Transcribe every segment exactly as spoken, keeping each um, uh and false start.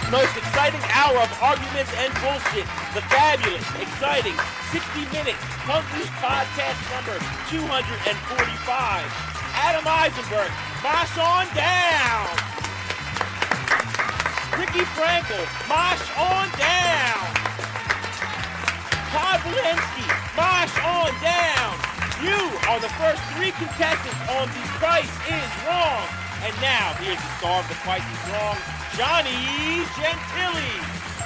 most exciting hour of arguments and bullshit. The fabulous, exciting, sixty-minute Punk News Podcast number two forty-five. Adam Eisenberg, mosh on down. Ricky Frankel, mosh on down. Todd Walensky, mosh on down. You are the first three contestants on The Price is Wrong. And now, here's the star of The Price is Wrong, Johnny Gentili.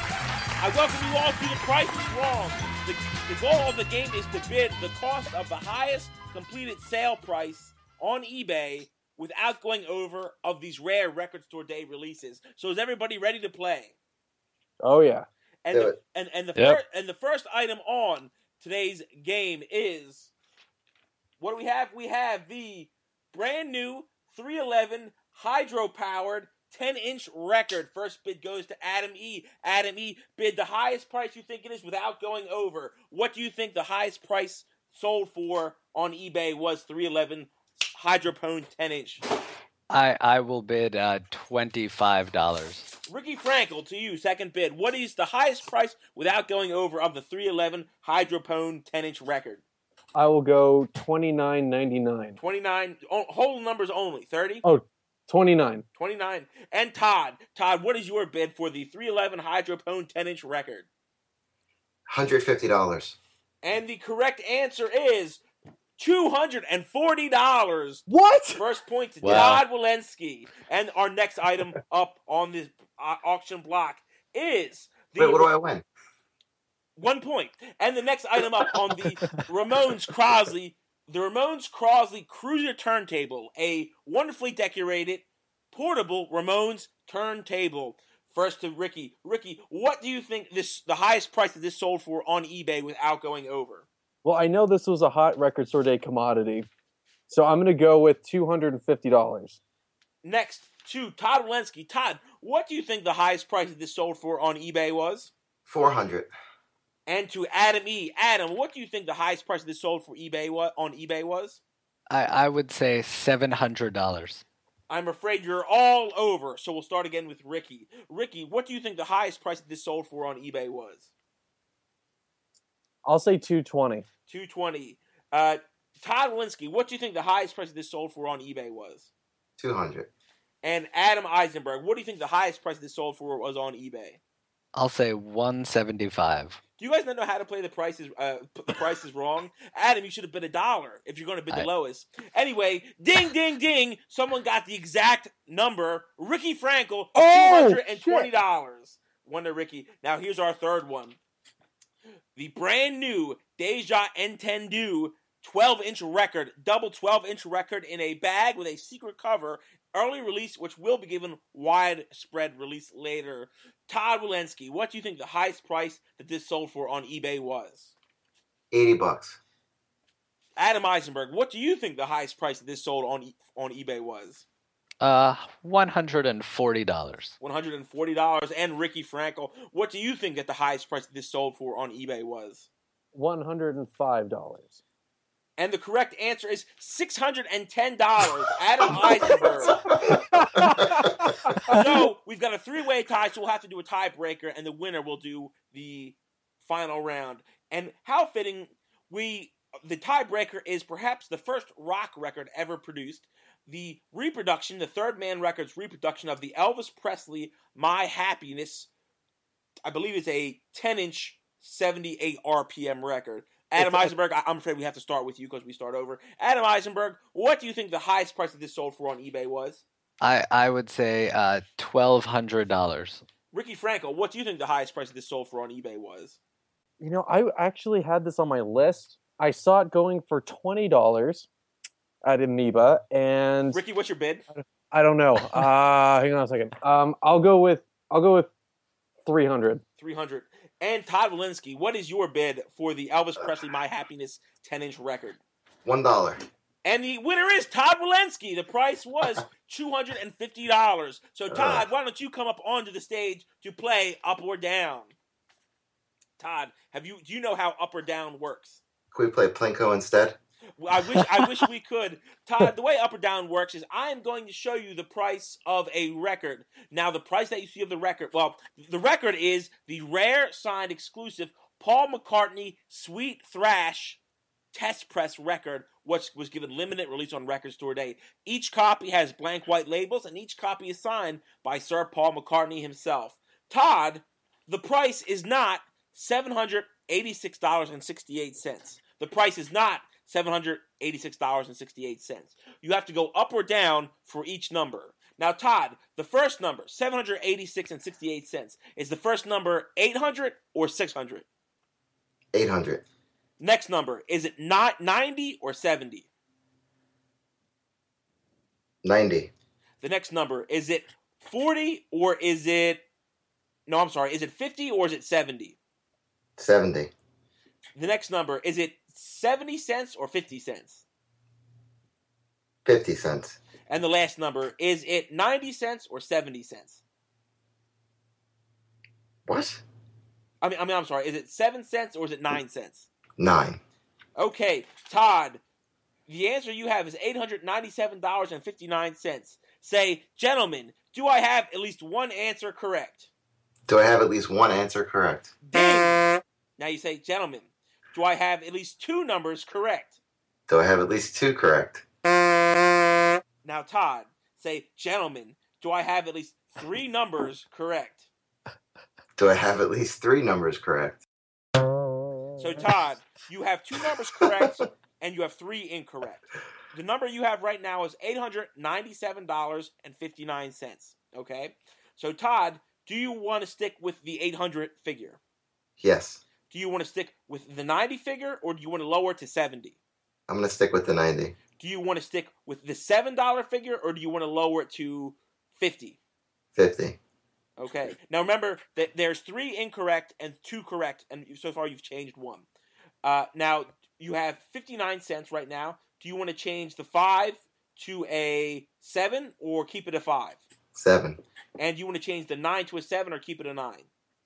I welcome you all to The Price is Wrong. The, the goal of the game is to bid the cost of the highest completed sale price on eBay without going over of these rare Record Store Day releases. So is everybody ready to play? Oh, yeah. And the, and, and, the yep. fir- and the first item on today's game is, what do we have? We have the brand new three eleven hydro-powered ten-inch record. First bid goes to Adam E. Adam E. bid the highest price you think it is without going over. What do you think the highest price sold for on eBay was three eleven hydro-powered ten-inch? I, I will bid uh, twenty-five dollars. Ricky Frankel, to you, second bid. What is the highest price without going over of the three eleven hydro-powered ten-inch record? I will go twenty-nine ninety-nine. twenty-nine, oh, whole numbers only. thirty? Oh, twenty-nine. twenty-nine. And Todd. Todd, what is your bid for the three eleven hydro-powered ten-inch record? one hundred fifty dollars. And the correct answer is two hundred forty dollars. What? First point to Wow. Todd Walensky. And our next item up on this uh, auction block is the Wait, what do I win? one point. And the next item up on the Ramones Crosley, the Ramones Crosley Cruiser Turntable, a wonderfully decorated, portable Ramones turntable. First to Ricky. Ricky, what do you think this the highest price that this sold for on eBay without going over? Well, I know this was a hot Record Store Day commodity, so I'm going to go with two hundred fifty dollars. Next to Todd Walensky. Todd, what do you think the highest price that this sold for on eBay was? four hundred. And to Adam E. Adam, what do you think the highest price that this sold for eBay wa- on eBay was? I, I would say seven hundred dollars. I'm afraid you're all over, so we'll start again with Ricky. Ricky, what do you think the highest price that this sold for on eBay was? I'll say two twenty. two twenty. Uh, Todd Walensky, what do you think the highest price that this sold for on eBay was? two hundred. And Adam Eisenberg, what do you think the highest price that this sold for was on eBay? I'll say one seventy-five. Do you guys not know how to play the prices? Uh, the price is wrong. Adam, you should have bid a dollar if you're going to bid the I... lowest. Anyway, ding, ding, ding. Someone got the exact number. Ricky Frankel, Oh, two hundred twenty dollars. Wonder Ricky. Now here's our third one. The brand new Deja Entendu twelve-inch record, double twelve-inch record in a bag with a secret cover, early release, which will be given widespread release later. Todd Walensky, what do you think the highest price that this sold for on eBay was? eighty bucks. Adam Eisenberg, what do you think the highest price that this sold on e- on eBay was? Uh, one hundred forty dollars. one hundred forty dollars. And Ricky Frankel, what do you think that the highest price that this sold for on eBay was? one hundred five dollars. And the correct answer is six hundred ten dollars. Adam Eisenberg. So we've got a three-way tie, so we'll have to do a tiebreaker, and the winner will do the final round. And how fitting, we the tiebreaker is perhaps the first rock record ever produced. The reproduction, the Third Man Records reproduction of the Elvis Presley My Happiness, I believe it's a ten-inch, seventy-eight R P M record. Adam Eisenberg, I'm afraid we have to start with you because we start over. Adam Eisenberg, what do you think the highest price that this sold for on eBay was? I, I would say uh, twelve hundred dollars. Ricky Frankel, what do you think the highest price that this sold for on eBay was? You know, I actually had this on my list. I saw it going for twenty dollars at Amoeba, and Ricky, what's your bid? I don't know. Uh, hang on a second. Um, I'll go with I'll go with three hundred. three hundred. And Todd Walensky, what is your bid for the Elvis Presley My Happiness ten-inch record? One dollar. And the winner is Todd Walensky. The price was two hundred fifty dollars. So, Todd, why don't you come up onto the stage to play Up or Down? Todd, have you do you know how Up or Down works? Can we play Plinko instead? I wish I wish we could. Todd, the way Up or Down works is I am going to show you the price of a record. Now, the price that you see of the record, well, the record is the rare signed exclusive Paul McCartney Sweet Thrash test press record, which was given limited release on Record Store Day. Each copy has blank white labels, and each copy is signed by Sir Paul McCartney himself. Todd, the price is not seven hundred eighty-six dollars and sixty-eight cents. The price is not seven hundred eighty-six dollars and sixty-eight cents. You have to go up or down for each number. Now, Todd, the first number, seven hundred eighty-six dollars and sixty-eight cents, is the first number eight hundred or six hundred? eight hundred. Next number, is it not ninety or seventy? ninety. The next number, is it forty or is it, no, I'm sorry, is it fifty or is it seventy? seventy. The next number, is it seventy cents or fifty cents? fifty cents. And the last number, is it ninety cents or seventy cents? What? I mean, I mean, I'm sorry, is it seven cents or is it nine cents? nine. Okay, Todd, the answer you have is eight hundred ninety-seven dollars and fifty-nine cents. Say, gentlemen, do I have at least one answer correct? Do I have at least one answer correct? Ding! Now you say, gentlemen, do I have at least two numbers correct? Do I have at least two correct? Now, Todd, say, gentlemen, do I have at least three numbers correct? Do I have at least three numbers correct? So, Todd, you have two numbers correct, and you have three incorrect. The number you have right now is eight hundred ninety-seven dollars and fifty-nine cents, okay? So, Todd, do you want to stick with the eight hundred figure? Yes. Do you want to stick with the ninety figure, or do you want to lower it to seventy? I'm going to stick with the ninety. Do you want to stick with the seven dollar figure, or do you want to lower it to fifty? fifty. Okay. Now remember that there's three incorrect and two correct, and so far you've changed one. Uh, now you have fifty-nine cents right now. Do you want to change the five to a seven or keep it a five? seven. And you want to change the nine to a seven or keep it a nine?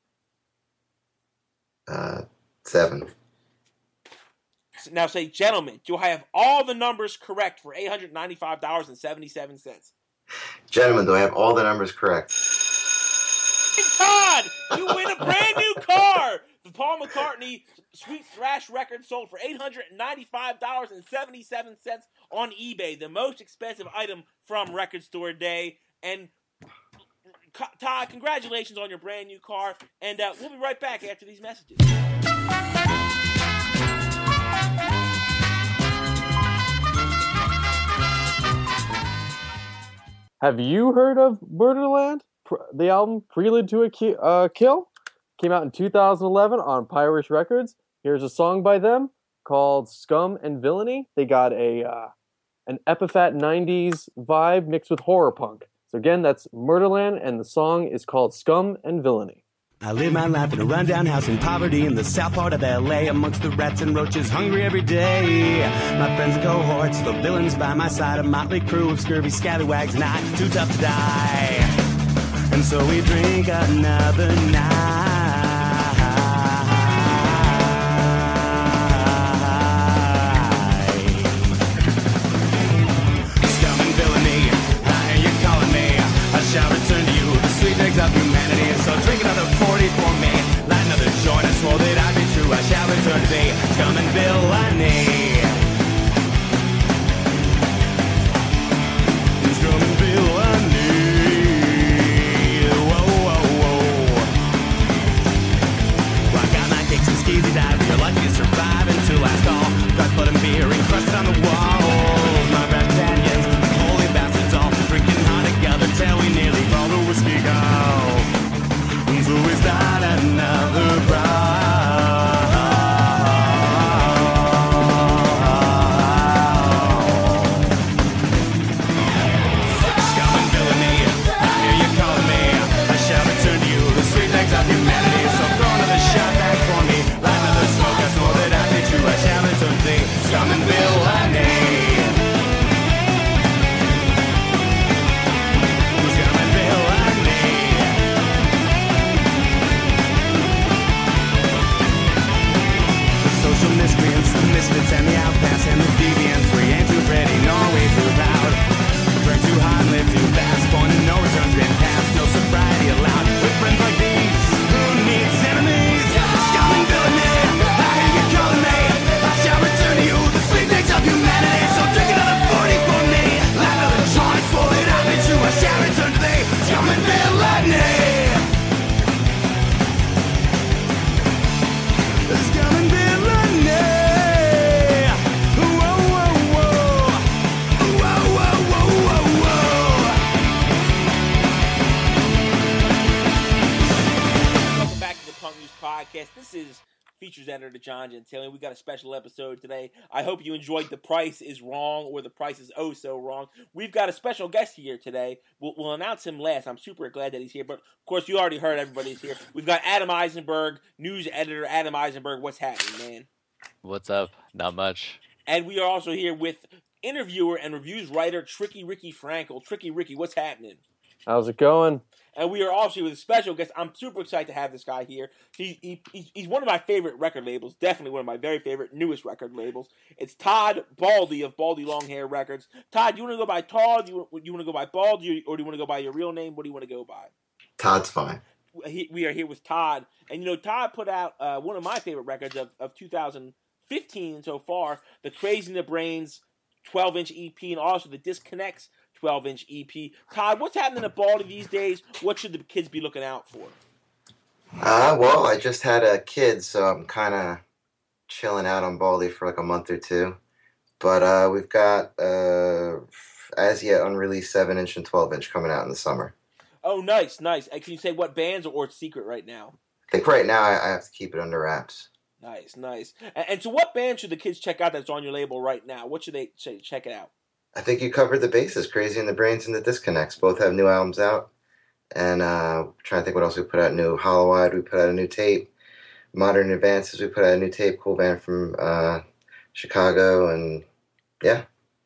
Uh, seven. So now say, gentlemen, do I have all the numbers correct for eight hundred ninety-five dollars and seventy-seven cents? Gentlemen, do I have all the numbers correct? Todd, you win a brand new car! The Paul McCartney Sweet Thrash record sold for eight hundred ninety-five dollars and seventy-seven cents on eBay, the most expensive item from Record Store Day. And Todd, congratulations on your brand new car, and uh, we'll be right back after these messages. Have you heard of Murderland? The album Prelude to a Ki- uh, Kill came out in two thousand eleven on Pirates Records. Here's a song by them called Scum and Villainy. They got a uh, an Epitaph nineties vibe mixed with horror punk. So again, that's Murderland, and the song is called Scum and Villainy. I live my life in a rundown house in poverty in the south part of L A, amongst the rats and roaches, hungry every day. My friends and cohorts, the villains by my side, a motley crew of scurvy scallywags, not too tough to die. And so we drink another night. Scum and villainy, I hear you calling me. I shall return to you the sweet dregs of humanity. So drink another forty for me, light another joint. I swore that I'd be true. I shall return to thee, scum and villainy. Scum and villainy. Whoa, whoa, whoa. Punk News Podcast. This is features editor John Gentile. We got a special episode today. I hope you enjoyed The Price is Wrong or The Price is Oh So Wrong. We've got a special guest here today. We'll, we'll announce him last. I'm super glad that he's here. But, of course, you already heard everybody's here. We've got Adam Eisenberg, news editor Adam Eisenberg. What's happening, man? What's up? Not much. And we are also here with interviewer and reviews writer Tricky Ricky Frankel. Tricky Ricky, what's happening? How's it going? And we are also with a special guest. I'm super excited to have this guy here. He, he he's, he's one of my favorite record labels. Definitely one of my very favorite newest record labels. It's Todd Baldy of Baldy Long Hair Records. Todd, do you want to go by Todd? Do you, you want to go by Baldy, or do you want to go by your real name? What do you want to go by? Todd's fine. He, we are here with Todd. And, you know, Todd put out uh, one of my favorite records of, of two thousand fifteen so far, the Crazy in the Brains twelve-inch E P, and also the Disconnects twelve-inch E P. Todd, what's happening at Baldy these days? What should the kids be looking out for? Uh, well, I just had a kid, so I'm kind of chilling out on Baldy for like a month or two. But uh, we've got, uh, as yet, unreleased seven-inch and twelve-inch coming out in the summer. Oh, nice, nice. And can you say what bands, or it's secret right now? I think right now I, I have to keep it under wraps. Nice, nice. And, and so what band should the kids check out that's on your label right now? What should they say, check it out? I think you covered the bases. Crazy in the Brains and the Disconnects both have new albums out. And uh, trying to think what else we put out new. Hollow Eyed, we put out a new tape. Modern Advances, we put out a new tape. Cool band from uh, Chicago. And yeah.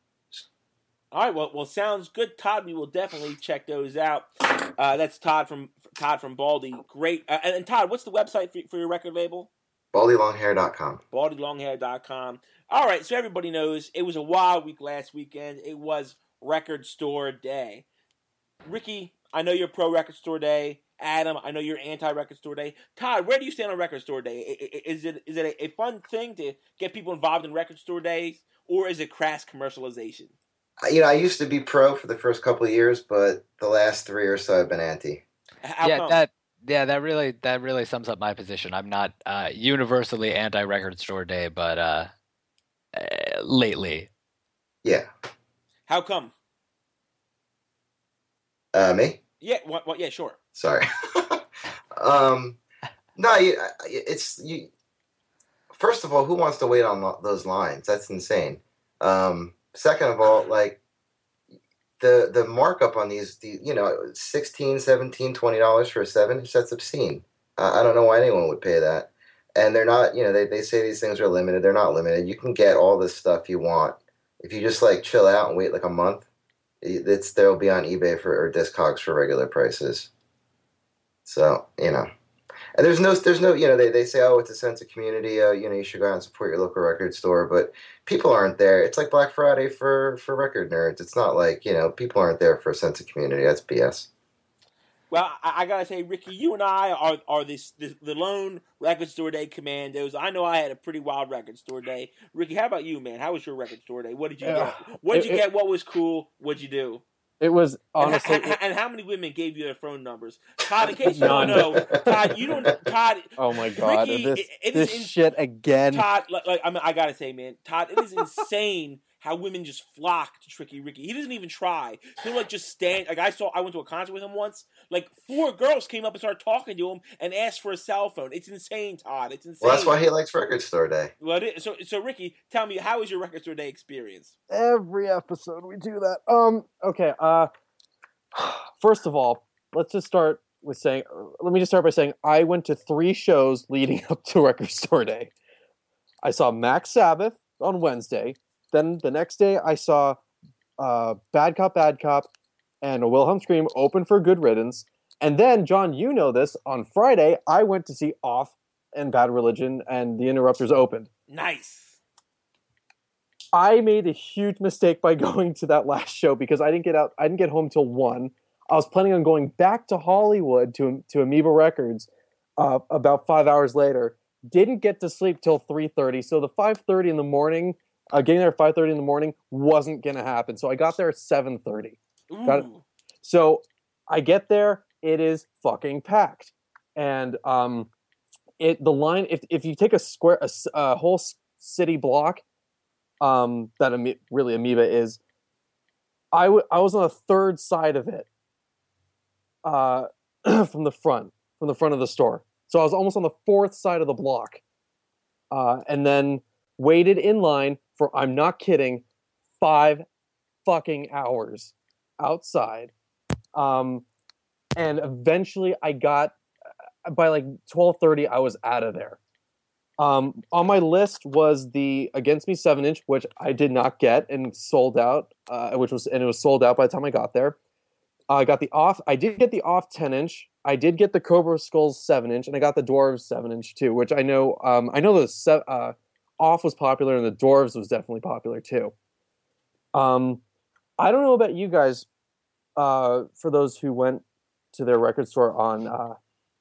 All right, well, well, sounds good, Todd. We will definitely check those out. Uh, that's Todd from Todd from Baldy. Great. Uh, and, and Todd, what's the website for, for your record label? baldy long hair dot com. baldy long hair dot com. All right, so everybody knows it was a wild week last weekend. It was Record Store Day. Ricky, I know you're pro Record Store Day. Adam, I know you're anti Record Store Day. Todd, where do you stand on Record Store Day? Is it is it a fun thing to get people involved in Record Store Days, or is it crass commercialization? You know, I used to be pro for the first couple of years, but the last three or so I've been anti. How yeah, come? that yeah, that really that really sums up my position. I'm not uh, universally anti-Record Store Day, but uh, uh, lately, Yeah. How come? Uh, me? Yeah, what, what, yeah, sure. Sorry. um, no, you, it's you. First of all, who wants to wait on lo- those lines? That's insane. Um, second of all, like the the markup on these, the, you know, sixteen, seventeen, twenty dollars for a seven inch, that's obscene. Uh, I don't know why anyone would pay that. And they're not, you know, they, they say these things are limited. They're not limited. You can get all this stuff you want. If you just like chill out and wait like a month, it's they'll be on eBay for or Discogs for regular prices. So, you know. And there's no, there's no, you know, they, they say, oh, it's a sense of community. Uh, you know, you should go out and support your local record store. But people aren't there. It's like Black Friday for, for record nerds. It's not like, you know, people aren't there for a sense of community. That's B S. Well, I, I gotta say, Ricky, you and I are are this, this the lone Record Store Day commandos. I know I had a pretty wild Record Store Day. Ricky, how about you, man? How was your Record Store Day? What did you Yeah. get? What did you It- get? What was cool? What'd you do? It was honestly. and, and how many women gave you their phone numbers? Todd, in case you don't None. know, Todd, you don't. Todd, Oh my god! Ricky, this it- it this is in- shit again. Todd, like, like I mean, I gotta say, man, Todd, it is insane how women just flock to Tricky Ricky. He doesn't even try. He'll like just stand. Like I saw, I went to a concert with him once. Like four girls came up and started talking to him and asked for a cell phone. It's insane, Todd. It's insane. Well, that's why he likes Record Store Day. Well, it is. so so Ricky, tell me, how was your Record Store Day experience? Every episode we do that. Um. Okay. Uh. First of all, let's just start with saying. Let me just start by saying I went to three shows leading up to Record Store Day. I saw Max Sabbath on Wednesday. Then the next day I saw uh, Bad Cop, Bad Cop, and Wilhelm Scream open for Good Riddance. And then, John, you know this, on Friday I went to see Off and Bad Religion, and The Interrupters opened. Nice. I made a huge mistake by going to that last show because I didn't get out. I didn't get home till one. I was planning on going back to Hollywood to to Amoeba Records uh, about five hours later. Didn't get to sleep till three thirty. So the five thirty in the morning, uh, getting there at five thirty in the morning wasn't gonna happen. So I got there at seven thirty. Got it? Ooh. So I get there. It is fucking packed, and um, it the line. If if you take a square a, s- a whole s- city block. Um, that Ame- really Amoeba is. I, w- I was on the third side of it, uh, from the front, from the front of the store. So I was almost on the fourth side of the block. Uh, and then waited in line for, I'm not kidding, five fucking hours outside. Um, and eventually I got, by like twelve thirty, I was out of there. Um, on my list was the Against Me seven inch, which I did not get and sold out, uh, which was, and it was sold out by the time I got there. Uh, I got the off, I did get the off ten inch. I did get the Cobra Skulls seven inch, and I got the Dwarves seven inch too, which I know, um, I know the se- uh, off was popular and the Dwarves was definitely popular too. Um, I don't know about you guys, uh, for those who went to their record store on, uh,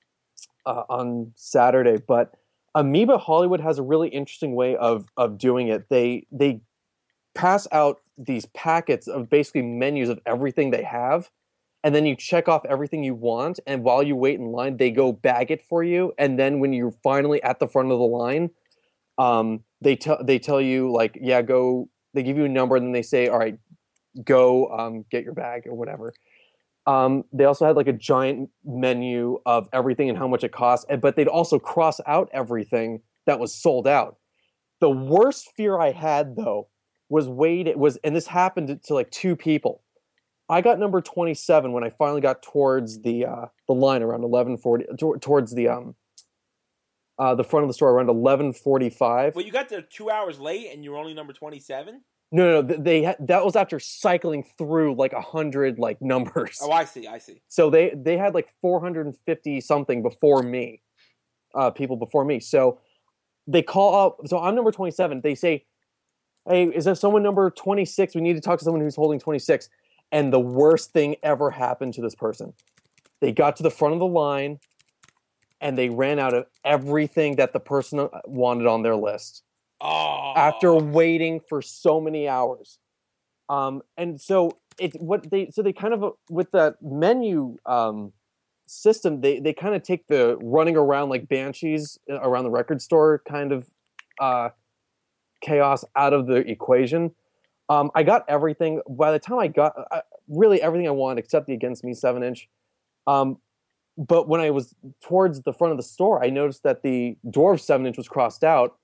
uh, on Saturday, but Amoeba Hollywood has a really interesting way of, of doing it. They, they pass out these packets of basically menus of everything they have. And then you check off everything you want, and while you wait in line, they go bag it for you. And then when you're finally at the front of the line, um, they tell they tell you like, yeah, go. They give you a number, and then they say, all right, go um, get your bag or whatever. Um, they also had like a giant menu of everything and how much it costs, but they'd also cross out everything that was sold out. The worst fear I had though was wait. It was, and this happened to like two people. I got number twenty-seven when I finally got towards the uh, the line around eleven forty, t- towards the um uh, the front of the store around eleven forty-five. Well, you got there two hours late, and you were only number twenty-seven. No, no, no, they had, that was after cycling through like a hundred like numbers. Oh, I see, I see. So they they had like four hundred fifty something before me, uh, people before me. So they call up. So I'm number twenty-seven. They say, "Hey, is there someone number twenty-six? We need to talk to someone who's holding twenty-six." And the worst thing ever happened to this person. They got to the front of the line and they ran out of everything that the person wanted on their list. Oh. After waiting for so many hours. Um, and so it what they so they kind of with that menu um, system, they they kind of take the running around like banshees around the record store kind of uh, chaos out of the equation. Um, I got everything. By the time I got uh, really everything I wanted except the Against Me seven inch. Um, but when I was towards the front of the store, I noticed that the Dwarf seven inch was crossed out,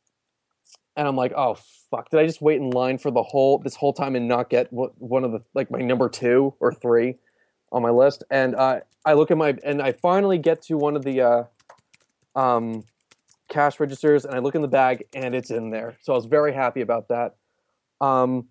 and I'm like, "Oh fuck! Did I just wait in line for the whole this whole time and not get what, one of the like my number two or three on my list?" And uh, I look at my and I finally get to one of the uh, um, cash registers, and I look in the bag, and it's in there. So I was very happy about that. Um,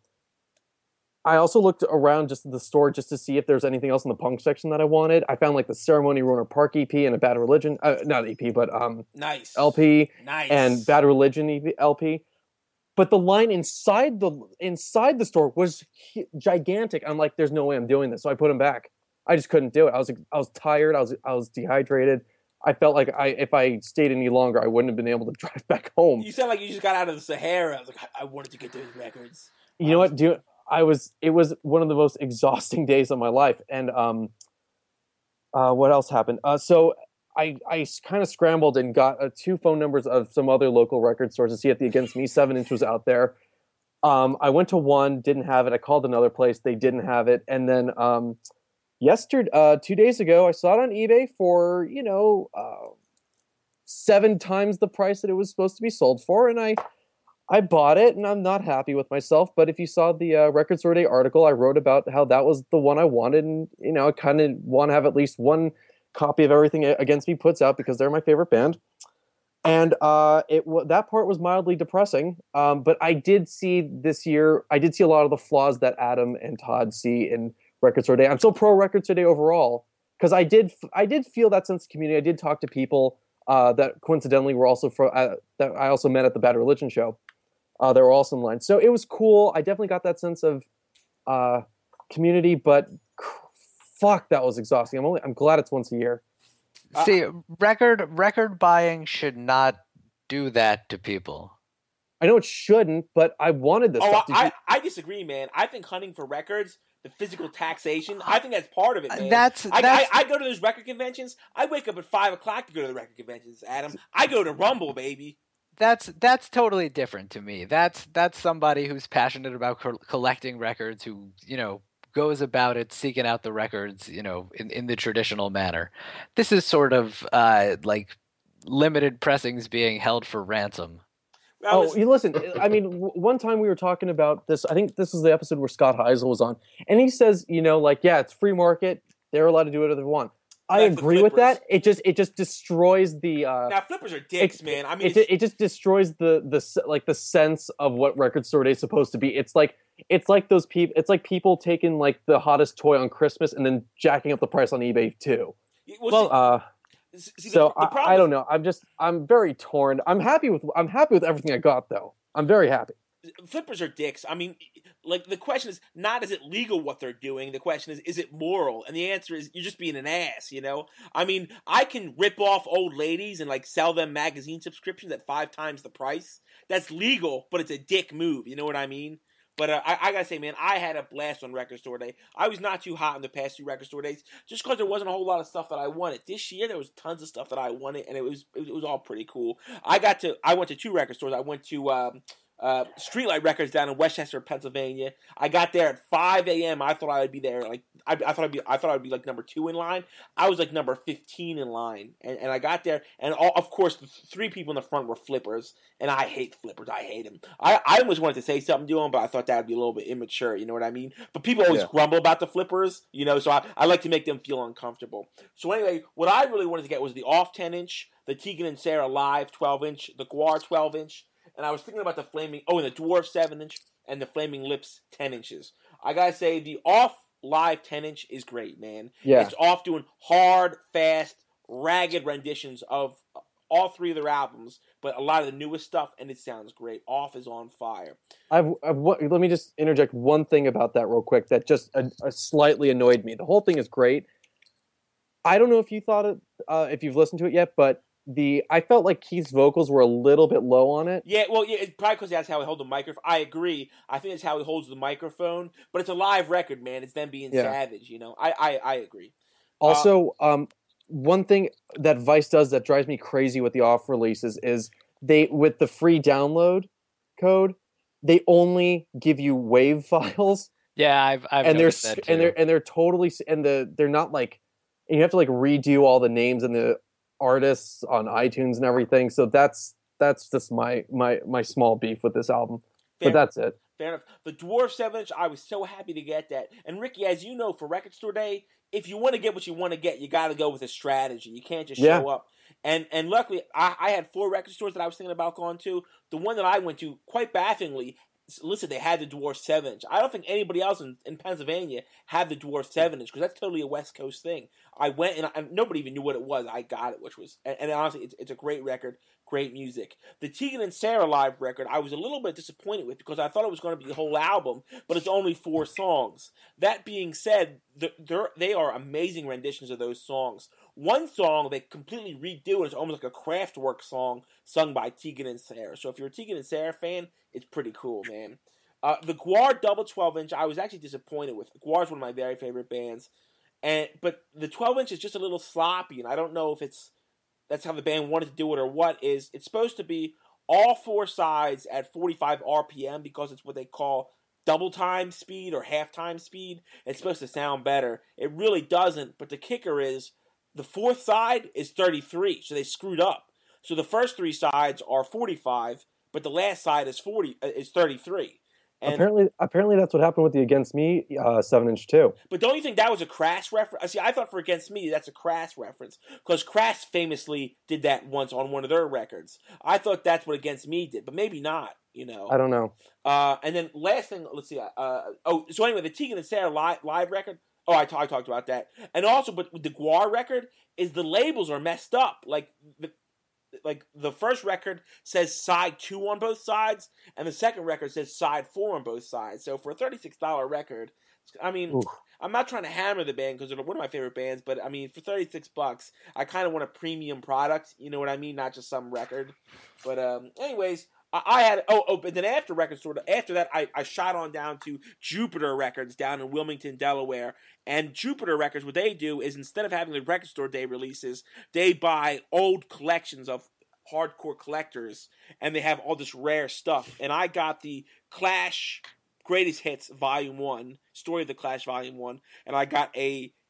I also looked around just at the store just to see if there's anything else in the punk section that I wanted. I found like the Ceremony Ruiner Park E P and a Bad Religion, uh, not E P, but um, nice L P, nice and Bad Religion E P, L P. But the line inside the inside the store was gigantic. I'm like, there's no way I'm doing this. So I put them back. I just couldn't do it. I was I was tired. I was I was dehydrated. I felt like I if I stayed any longer, I wouldn't have been able to drive back home. You sound like you just got out of the Sahara. I was like, I wanted to get those records. You know what? Do I was. It was one of the most exhausting days of my life. And um, uh, what else happened? Uh, so I I kind of scrambled and got uh, two phone numbers of some other local record stores to see if the Against Me seven inch was out there. Um, I went to one, didn't have it. I called another place, they didn't have it. And then um, yesterday, uh, two days ago, I saw it on eBay for you know uh, seven times the price that it was supposed to be sold for, and I. I bought it, and I'm not happy with myself. But if you saw the uh, Record Store Day article, I wrote about how that was the one I wanted, and you know, I kind of want to have at least one copy of everything Against Me puts out because they're my favorite band. And uh, it that part was mildly depressing. Um, but I did see this year, I did see a lot of the flaws that Adam and Todd see in Record Store Day. I'm still pro Record Store Day overall because I did I did feel that sense of community. I did talk to people uh, that coincidentally were also for uh, that I also met at the Bad Religion show. Uh, they were also in line. So it was cool. I definitely got that sense of uh, community, but fuck, that was exhausting. I'm only, I'm glad it's once a year. See, record record buying should not do that to people. I know it shouldn't, but I wanted this oh, stuff. I, you... I disagree, man. I think hunting for records, the physical taxation, I think that's part of it, man. That's, I, that's... I, I go to those record conventions. I wake up at five o'clock to go to the record conventions, Adam. I go to Rumble, baby. That's that's totally different to me. That's that's somebody who's passionate about co- collecting records, who you know goes about it seeking out the records, you know, in, in the traditional manner. This is sort of uh, like limited pressings being held for ransom. I Oh, was- you listen. I mean, w- one time we were talking about this. I think this is the episode where Scott Heisel was on, and he says, you know, like, yeah, it's free market. They're allowed to do whatever they want. I That's the agree with flippers. that. It just it just destroys the. Uh, now flippers are dicks, it, man. I mean, it, it's, it just destroys the the s- like the sense of what Record Store Day is supposed to be. It's like it's like those people. It's like people taking like the hottest toy on Christmas and then jacking up the price on eBay too. well, Well, uh, see, see, the- so the I, problem I is- don't know. I'm just I'm very torn. I'm happy with I'm happy with everything I got though. I'm very happy. Flippers are dicks. I mean, like the question is not is it legal what they're doing. The question is is it moral? And the answer is you're just being an ass. You know. I mean, I can rip off old ladies and like sell them magazine subscriptions at five times the price. That's legal, but it's a dick move. You know what I mean? But uh, I, I gotta say, man, I had a blast on Record Store Day. I was not too hot in the past few Record Store Days, just because there wasn't a whole lot of stuff that I wanted. This year, there was tons of stuff that I wanted, and it was it was all pretty cool. I got to I went to two record stores. I went to um, uh, Streetlight Records down in Westchester, Pennsylvania. I got there at five a.m. I thought I would be there like I, I thought I'd be I thought I'd be like number two in line. I was like number fifteen in line, and, and I got there, and all, of course the three people in the front were flippers, and I hate flippers. I hate them. I I almost wanted to say something to them, but I thought that would be a little bit immature. You know what I mean? But people always Yeah. grumble about the flippers, you know. So I, I like to make them feel uncomfortable. So anyway, what I really wanted to get was the off ten inch, the Tegan and Sarah live twelve inch, the Guar twelve inch. And I was thinking about the flaming, oh, and the Dwarf seven inch and the Flaming Lips ten inches. I gotta say, the off live ten inch is great, man. Yeah. It's off doing hard, fast, ragged renditions of all three of their albums, but a lot of the newest stuff, and it sounds great. Off is on fire. I've, I've what, let me just interject one thing about that real quick that just uh, uh, slightly annoyed me. The whole thing is great. I don't know if you thought it, uh, if you've listened to it yet, but the I felt like Keith's vocals were a little bit low on it. Yeah, well, yeah, it's probably because that's how he holds the microphone. I agree. I think it's how he holds the microphone, but it's a live record, man. It's them being Yeah. savage, you know. I, I, I agree. Also, um, one thing that Vice does that drives me crazy with the off releases is they with the free download code, they only give you WAV files, Yeah, I've I've and they're noticed s- that too. and they're and they're totally s- and the they're not like and you have to like redo all the names and the artists on iTunes and everything. So that's that's just my my my small beef with this album. Fair, But that's it. fair enough. The Dwarf seven inch, I was so happy to get that. And Ricky, as you know, for Record Store Day, if you want to get what you want to get, you got to go with a strategy. You can't just Yeah. show up. And and luckily, I, I had four record stores that I was thinking about going to. The one that I went to, quite bafflingly, listen, they had the Dwarf seven inch. I don't think anybody else in, in Pennsylvania had the Dwarf seven inch because that's totally a West Coast thing. I went and, I, and nobody even knew what it was. I got it, which was, and, and honestly, it's, it's a great record, great music. The Tegan and Sarah live record, I was a little bit disappointed with because I thought it was going to be a whole album, but it's only four songs. That being said, the, they are amazing renditions of those songs. One song they completely redo, and it's almost like a Kraftwerk song sung by Tegan and Sarah. So if you're a Tegan and Sarah fan, it's pretty cool, man. Uh, the Guar double twelve inch, I was actually disappointed with. Guar's one of my very favorite bands, and but the twelve inch is just a little sloppy, and I don't know if it's that's how the band wanted to do it or what. Is it's supposed to be all four sides at forty-five R P M because it's what they call double time speed or half time speed. It's supposed to sound better. It really doesn't. But the kicker is the fourth side is thirty-three, so they screwed up. So the first three sides are forty-five, but the last side is forty uh, is thirty-three. And, apparently, apparently that's what happened with the Against Me uh, seven inch too. but don't you think that was a Crash reference? See, I thought for Against Me that's a Crash reference because Crash famously did that once on one of their records. I thought that's what Against Me did, but maybe not. You know. I don't know. Uh, and then last thing, let's see. Uh, oh, so anyway, the Tegan and Sarah live, live record. Oh, I, t- I talked about that. And also, but with the Guar record, is the labels are messed up. Like the like the first record says side two on both sides, and the second record says side four on both sides. So for a thirty-six dollar record, I mean, Oof. I'm not trying to hammer the band because they're one of my favorite bands, but I mean, for thirty-six bucks, I kind of want a premium product. You know what I mean? Not just some record. But um, anyways. I had oh oh, but then after Record Store, after that, I, I shot on down to Jupiter Records down in Wilmington, Delaware. And Jupiter Records, what they do is instead of having the Record Store Day releases, they buy old collections of hardcore collectors, and they have all this rare stuff. And I got the Clash Greatest Hits Volume One, Story of the Clash Volume One, and I got a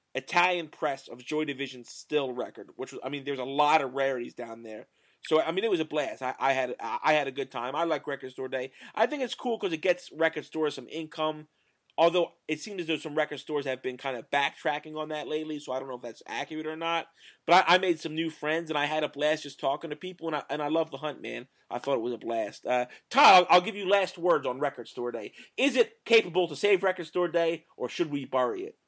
Italian press of Joy Division's Still record, which was, I mean, there's a lot of rarities down there. So I mean, it was a blast. I, I had I had a good time. I like Record Store Day. I think it's cool because it gets record stores some income. Although it seems as though some record stores have been kind of backtracking on that lately, so I don't know if that's accurate or not. But I, I made some new friends, and I had a blast just talking to people, and I and I love the hunt, man. I thought it was a blast. Uh, Todd, I'll, I'll give you last words on Record Store Day. Is it capable to save Record Store Day, or should we bury it?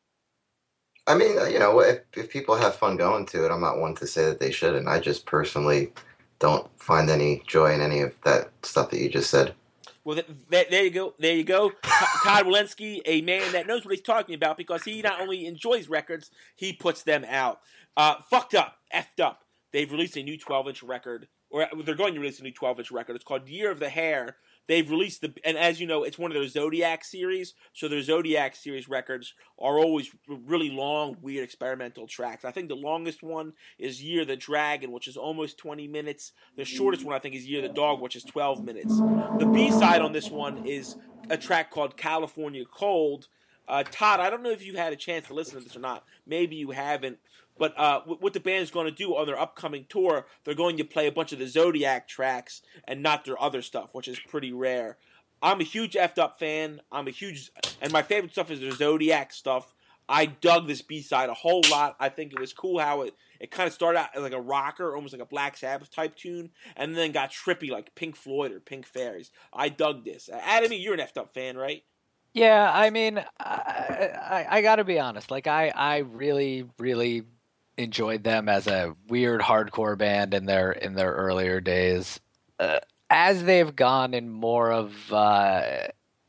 I mean, you know, if if people have fun going to it, I'm not one to say that they shouldn't. I just personally don't find any joy in any of that stuff that you just said. Well, th- th- there you go. There you go. Todd Walensky, a man that knows what he's talking about because he not only enjoys records, he puts them out. Uh, fucked up, effed up. They've released a new twelve-inch record, or they're going to release a new twelve-inch record. It's called Year of the Hare. They've released the, and as you know, it's one of their Zodiac series. So their Zodiac series records are always really long, weird, experimental tracks. I think the longest one is Year of the Dragon, which is almost twenty minutes. The shortest one, I think, is Year of the Dog, which is twelve minutes. The B-side on this one is a track called California Cold. Uh, Todd, I don't know if you had a chance to listen to this or not. Maybe you haven't. But uh, what the band is going to do on their upcoming tour, they're going to play a bunch of the Zodiac tracks and not their other stuff, which is pretty rare. I'm a huge Effed Up fan. I'm a huge, and my favorite stuff is their Zodiac stuff. I dug this B-side a whole lot. I think it was cool how it, it kind of started out as like a rocker, almost like a Black Sabbath type tune, and then got trippy like Pink Floyd or Pink Fairies. I dug this. Uh, Adam, you're an Effed Up fan, right? Yeah, I mean, I, I, I got to be honest. Like, I, I really, really enjoyed them as a weird hardcore band in their in their earlier days. Uh, as they've gone in more of uh,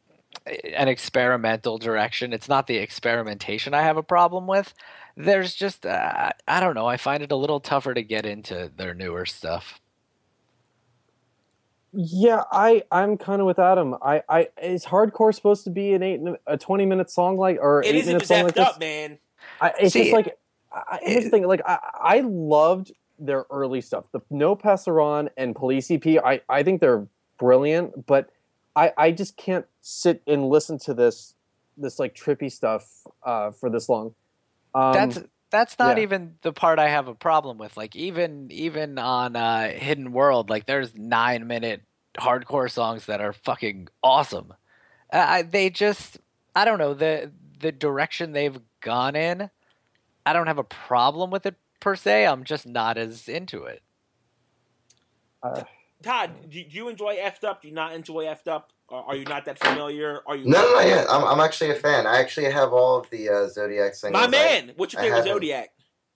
an experimental direction, it's not the experimentation I have a problem with. There's just uh, I don't know. I find it a little tougher to get into their newer stuff. Yeah, I I'm kind of with Adam. I, I is hardcore supposed to be an eight a twenty minute song like or it eight is minute if song it's like effed this? up, man. I, it's See, just like I, here's the thing. Like I, I loved their early stuff. The No Passaron and Police E P. I, I think they're brilliant, but I, I just can't sit and listen to this this like trippy stuff uh, for this long. Um, That's that's not yeah. even the part I have a problem with. Like even even on uh, Hidden World, like there's nine minute hardcore songs that are fucking awesome. Uh, I, they just I don't know the the direction they've gone in. I don't have a problem with it per se. I'm just not as into it. Uh, Todd, do you enjoy Effed Up? Do you not enjoy Effed Up? Or are you not that familiar? Are you? No, no, no, yeah. I'm, I'm actually a fan. I actually have all of the uh, Zodiac singles. My man, what's your I favorite haven't- Zodiac?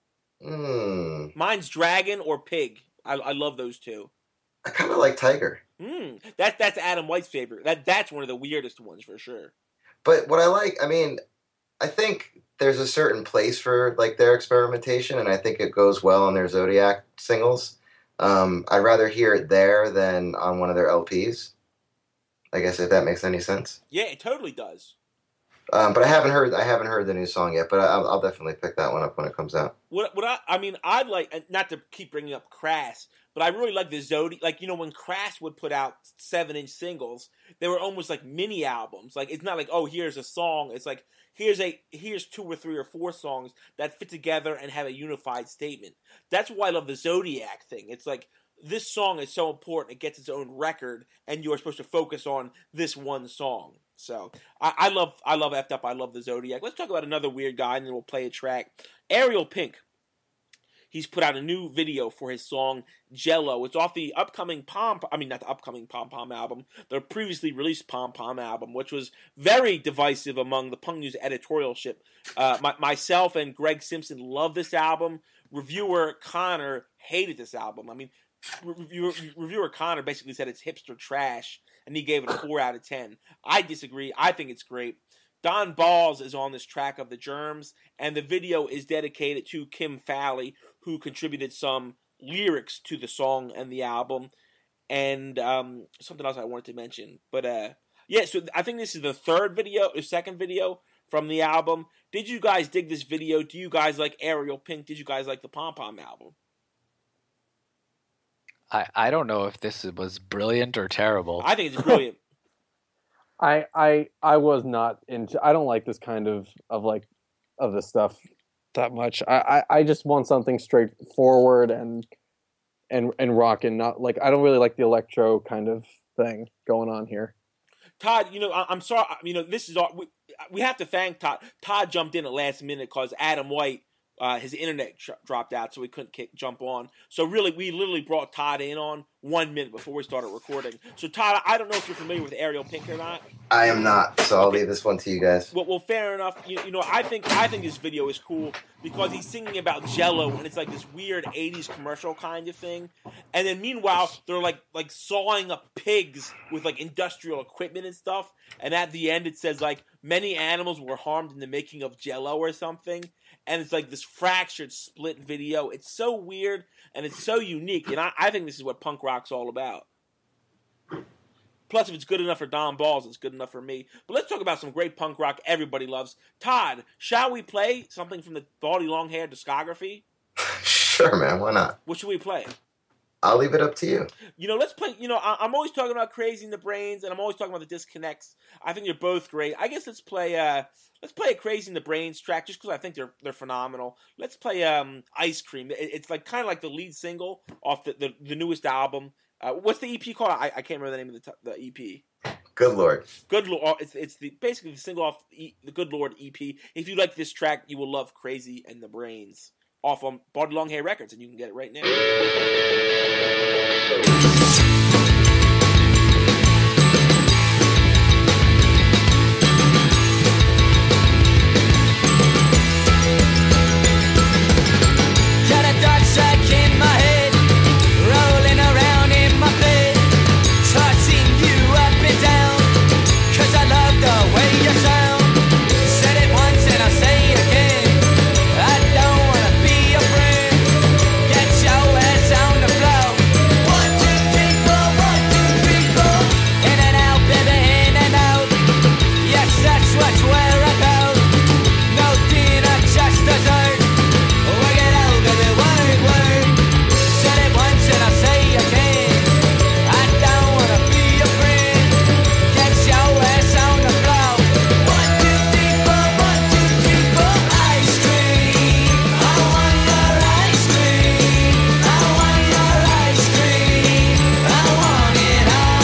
Hmm. Mine's Dragon or Pig. I, I love those two. I kind of like Tiger. Hmm. That that's Adam White's favorite. That that's one of the weirdest ones for sure. But what I like, I mean, I think there's a certain place for like their experimentation, and I think it goes well on their Zodiac singles. Um, I'd rather hear it there than on one of their L Ps. I guess if that makes any sense. Yeah, it totally does. Um, but I haven't heard I haven't heard the new song yet. But I'll, I'll definitely pick that one up when it comes out. What what I I mean, I'd like not to keep bringing up Crass, but I really like the Zodi. Like, you know, when Crass would put out seven inch singles, they were almost like mini albums. Like, it's not like, oh, here's a song. It's like here's a here's two or three or four songs that fit together and have a unified statement. That's why I love the Zodiac thing. It's like this song is so important; it gets its own record, and you're supposed to focus on this one song. So I, I love I love Effed Up. I love the Zodiac. Let's talk about another weird guy, and then we'll play a track. Ariel Pink. He's put out a new video for his song Jello. It's off the upcoming Pom, I mean not the upcoming Pom Pom album, the previously released Pom Pom album, which was very divisive among the Punk News editorialship. Uh, my, myself and Greg Simpson love this album. Reviewer Connor hated this album. I mean, reviewer, reviewer Connor basically said it's hipster trash, and he gave it a four out of ten. I disagree. I think it's great. Don Balls is on this track of The Germs, and the video is dedicated to Kim Fowley, who contributed some lyrics to the song and the album, and um, something else I wanted to mention. But uh, yeah, so I think this is the third video, the second video from the album. Did you guys dig this video? Do you guys like Ariel Pink? Did you guys like the Pom Pom album? I, I don't know if this was brilliant or terrible. I think it's brilliant. I I I was not into. I don't like this kind of of like of this stuff. that much. I, I, I just want something straightforward and and and rockin'. Not like I don't really like the electro kind of thing going on here. Todd, you know, I, I'm sorry. You know, this is all we, we have to thank Todd. Todd jumped in at last minute because Adam White, uh, his internet tr- dropped out, so he couldn't kick, jump on. So really, we literally brought Todd in on one minute before we started recording. So Todd, I don't know if you're familiar with Ariel Pink or not. I am not, so I'll Okay. leave this one to you guys. Well, well, fair enough. You, you know, I think I think this video is cool because he's singing about Jell-O, and it's like this weird eighties commercial kind of thing. And then meanwhile, they're like like sawing up pigs with like industrial equipment and stuff. And at the end, it says like many animals were harmed in the making of Jell-O or something. And it's like this fractured, split video. It's so weird and it's so unique. And I, I think this is what punk rock's all about. Plus, if it's good enough for Don Balls, it's good enough for me. But let's talk about some great punk rock everybody loves. Todd, shall we play something from the Baldy Longhair discography? Sure, man. Why not? What should we play? I'll leave it up to you. You know, let's play. You know, I, I'm always talking about Crazy in the Brains, and I'm always talking about the Disconnects. I think they're both great. I guess let's play. Uh, let's play a Crazy in the Brains track, just because I think they're they're phenomenal. Let's play um, Ice Cream. It, it's like kind of like the lead single off the the, the newest album. Uh, what's the E P called? I, I can't remember the name of the, t- the E P. Good Lord. Good Lord. It's, it's the basically the single off e, the Good Lord E P. If you like this track, you will love Crazy and the Brains off on Baldy Longhair Records, and you can get it right now. Got a dark sack in my head, rolling around in my bed, tossing you up and down, 'cause I love the way you sound. Said it once and I'll say it again, I don't wanna be a friend. Get your ass on the floor. One, two, three, four, one, two, three, four. In and out, baby, in and out. Yes, that's what's where I go. No dinner, just dessert. Work it out, baby, word, word. Said it once and I'll say it again, I don't wanna be a friend. Get your ass on the floor. One, two, three, four, one, two, three, four. Ice cream, I want your ice cream. I want your ice cream. I want it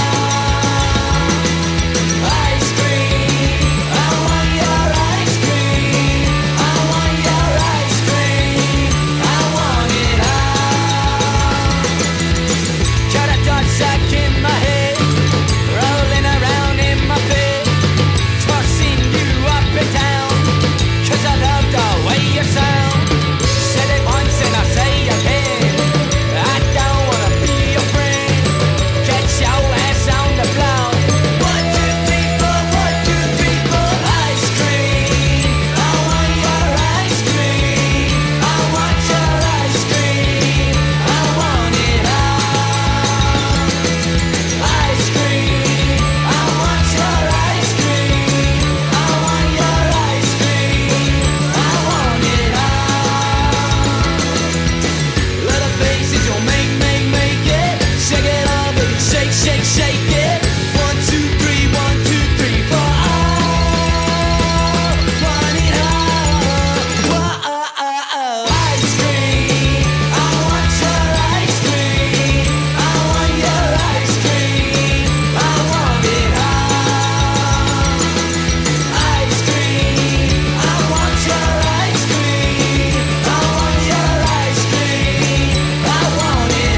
all. Ice cream, I want your ice cream. I want your ice cream. I want it all. Got a dark sack in my head, rolling around in my bed, tossing you up and down, 'cause I love the way you sound. Said it once and I'll say again, I don't wanna be your friend. Get your ass on the floor. One, two, three, four, one, two, three, four. Ice cream, I want your ice cream. I want your ice cream. I want it all. Ice cream, I want your ice cream. I want your ice cream. I want it all. Little faces, you'll make, make, make it. Shake it all, baby, shake, shake, shake it. One, two, three, one, two, three, four. Oh, want it all. Whoa, ice cream, I want your ice cream. I want your ice cream. I want it all. Ice cream, I want your ice cream. I want your ice cream. I want it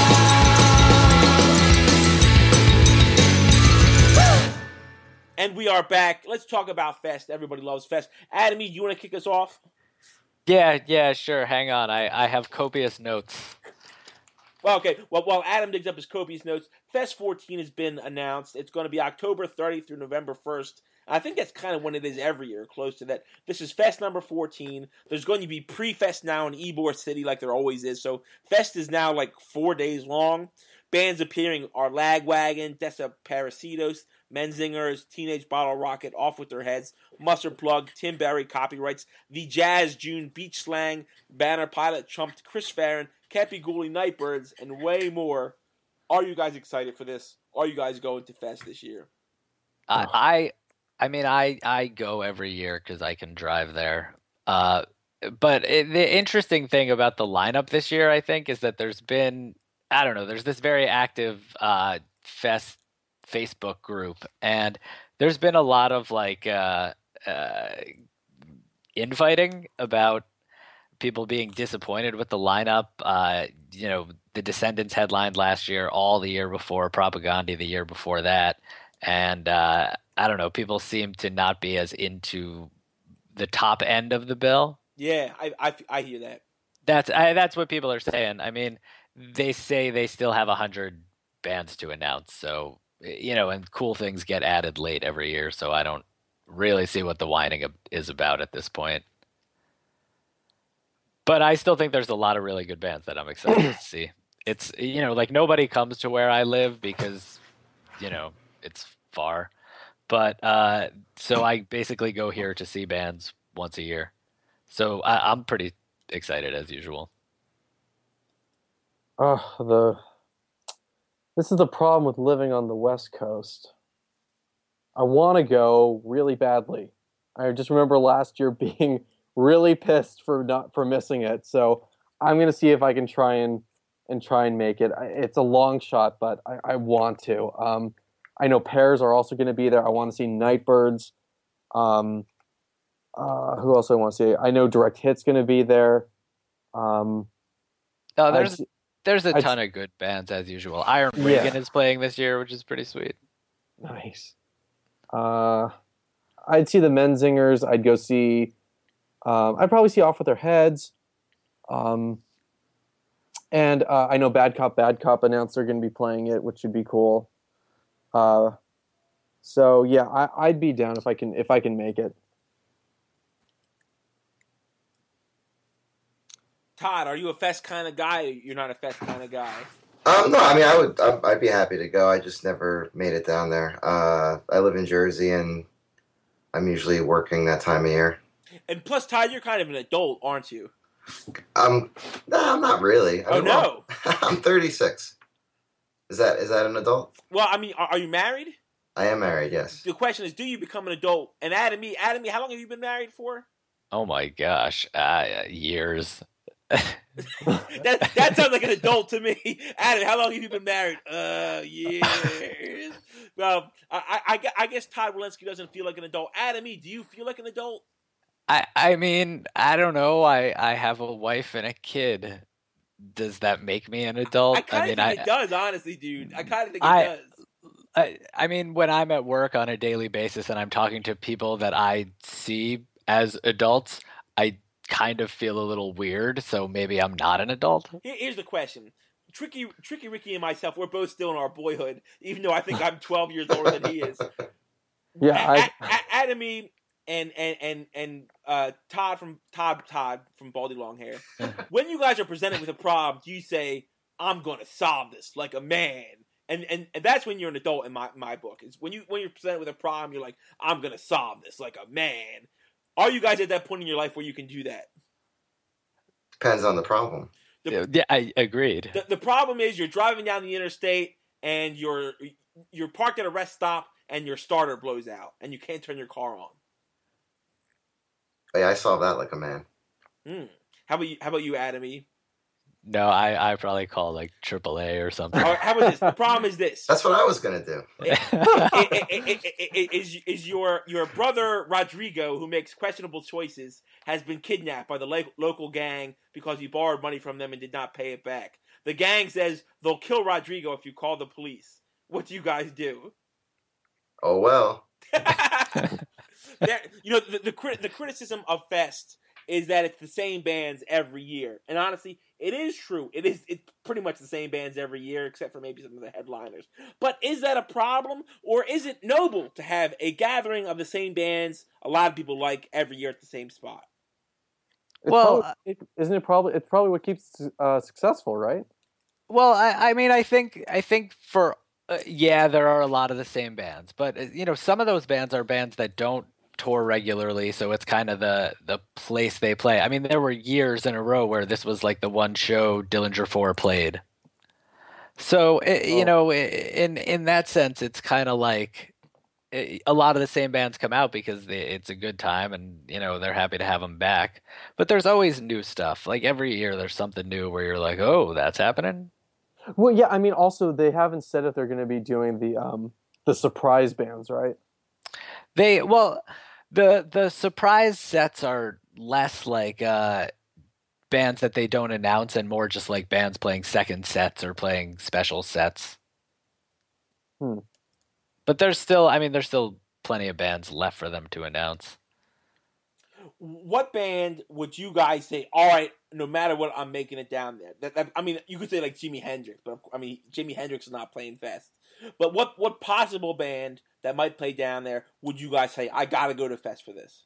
all. And we are back. Let's talk about Fest. Everybody loves Fest. Adam, do you want to kick us off? Yeah, yeah, sure. Hang on. I, I have copious notes. Well, okay. Well, while Adam digs up his copious notes, Fest fourteen has been announced. It's going to be October thirtieth through November first. I think that's kind of when it is every year, close to that. This is Fest number fourteen. There's going to be pre-Fest now in Ybor City like there always is. So Fest is now like four days long. Bands appearing are Lagwagon, Desaparecidos, Menzingers, Teenage Bottle Rocket, Off With Their Heads, Mustard Plug, Tim Berry, Copyrights, The Jazz, June, Beach Slang, Banner Pilot, Chumped, Chris Farron, Cappy Gooley, Nightbirds, and way more. Are you guys excited for this? Are you guys going to Fest this year? I, I, I mean, I, I go every year because I can drive there. Uh, but it, the interesting thing about the lineup this year, I think, is that there's been, I don't know, there's this very active uh, Fest Facebook group, and there's been a lot of like uh, uh, infighting about people being disappointed with the lineup. Uh, you know, the Descendants headlined last year, All the year before, Propaganda the year before that, and uh, I don't know, people seem to not be as into the top end of the bill. Yeah, I I, I hear that. That's I, that's what people are saying. I mean, they say they still have a hundred bands to announce, so you know, and cool things get added late every year. So I don't really see what the whining is about at this point. But I still think there's a lot of really good bands that I'm excited to see. It's you know, like nobody comes to where I live because you know it's far, but uh, so I basically go here to see bands once a year. So I, I'm pretty excited as usual. Oh, the this is the problem with living on the West Coast. I want to go really badly. I just remember last year being really pissed for not for missing it. So I'm gonna see if I can try and and try and make it. It's a long shot, but I, I want to. Um, I know Pears are also going to be there. I want to see Nightbirds. Um, uh, who else I want to see? I know Direct Hit's going to be there. Um, oh, there's I'd, there's a I'd, ton of good bands as usual. Iron Reagan yeah. is playing this year, which is pretty sweet. Nice. Uh, I'd see the Menzingers. I'd go see. Um, I'd probably see Off with Their Heads. Um, and uh, I know Bad Cop, Bad Cop announced they're going to be playing it, which would be cool. Uh, so yeah, I, I'd be down if I can if I can make it. Todd, are you a Fest kind of guy? Or you're not a Fest kind of guy. Um, no, I mean, I would, I'd, I'd be happy to go. I just never made it down there. Uh, I live in Jersey, and I'm usually working that time of year. And plus, Todd, you're kind of an adult, aren't you? Um, no, I'm not really. I Oh mean, no, well, I'm thirty-six. Is that is that an adult? well, I mean, are, are you married? I am married. Yes. The question is, do you become an adult? And Adam, me, Adam, me, how long have you been married for? Oh my gosh, uh, years. that that sounds like an adult to me. Adam, how long have you been married? Uh, years. Well, I, I, I guess Todd Walensky doesn't feel like an adult. Adam, me, do you feel like an adult? I, I mean, I don't know. I, I have a wife and a kid. Does that make me an adult? I kind of mean, think I, it does, honestly, dude. I kind of think it I- does. I, I mean, when I'm at work on a daily basis and I'm talking to people that I see as adults, I kind of feel a little weird. So maybe I'm not an adult. Here- Here's the question. Tricky, Tricky Ricky and myself, we're both still in our boyhood, even though I think I'm twelve years older than he is. Yeah, A- I, A- A- Adam, me, and and and and uh, Todd from Todd Todd from Baldy Long Hair. When you guys are presented with a problem, you say, "I'm going to solve this like a man," and, and and that's when you're an adult in my my book. Is when you when you're presented with a problem, you're like, "I'm going to solve this like a man." Are you guys at that point in your life where you can do that? Depends on the problem. The, Yeah, I agreed. the, the problem is you're driving down the interstate and you're you're parked at a rest stop and your starter blows out and you can't turn your car on. Yeah, I solve that like a man. Hmm. How about you? How about you, Adam E? No, I, I probably call like triple A or something. All right, how about this? The problem is this: That's what I was gonna do. I- I- I- I- I- is is your your brother Rodrigo, who makes questionable choices, has been kidnapped by the lo- local gang because he borrowed money from them and did not pay it back. The gang says they'll kill Rodrigo if you call the police. What do you guys do? Oh well. There, you know, the, the crit- the criticism of Fest is that it's the same bands every year, and honestly, it is true. It is it's pretty much the same bands every year, except for maybe some of the headliners. But is that a problem, or is it noble to have a gathering of the same bands a lot of people like every year at the same spot? it's Well, probably, it, isn't it probably it's probably what keeps uh, successful, right? Well, I, I mean, I think I think for uh, yeah, there are a lot of the same bands, but uh, you know, some of those bands are bands that don't tour regularly, so it's kind of the the place they play. I mean, there were years in a row where this was like the one show Dillinger Four played. So it, Oh. you know, i- in in that sense, it's kind of like a a lot of the same bands come out because they, it's a good time and you know they're happy to have them back. But there's always new stuff. Like every year, there's something new where you're like, oh, that's happening. Well, yeah, I mean, also they haven't said if they're going to be doing the um the surprise bands, right? They well, the the surprise sets are less like uh, bands that they don't announce and more just like bands playing second sets or playing special sets. Hmm. But there's still, I mean, there's still plenty of bands left for them to announce. What band would you guys say, all right, no matter what, I'm making it down there? That, that, I mean, you could say like Jimi Hendrix, but I mean, Jimi Hendrix is not playing Fest. But what, what possible band that might play down there would you guys say, I got to go to Fest for this?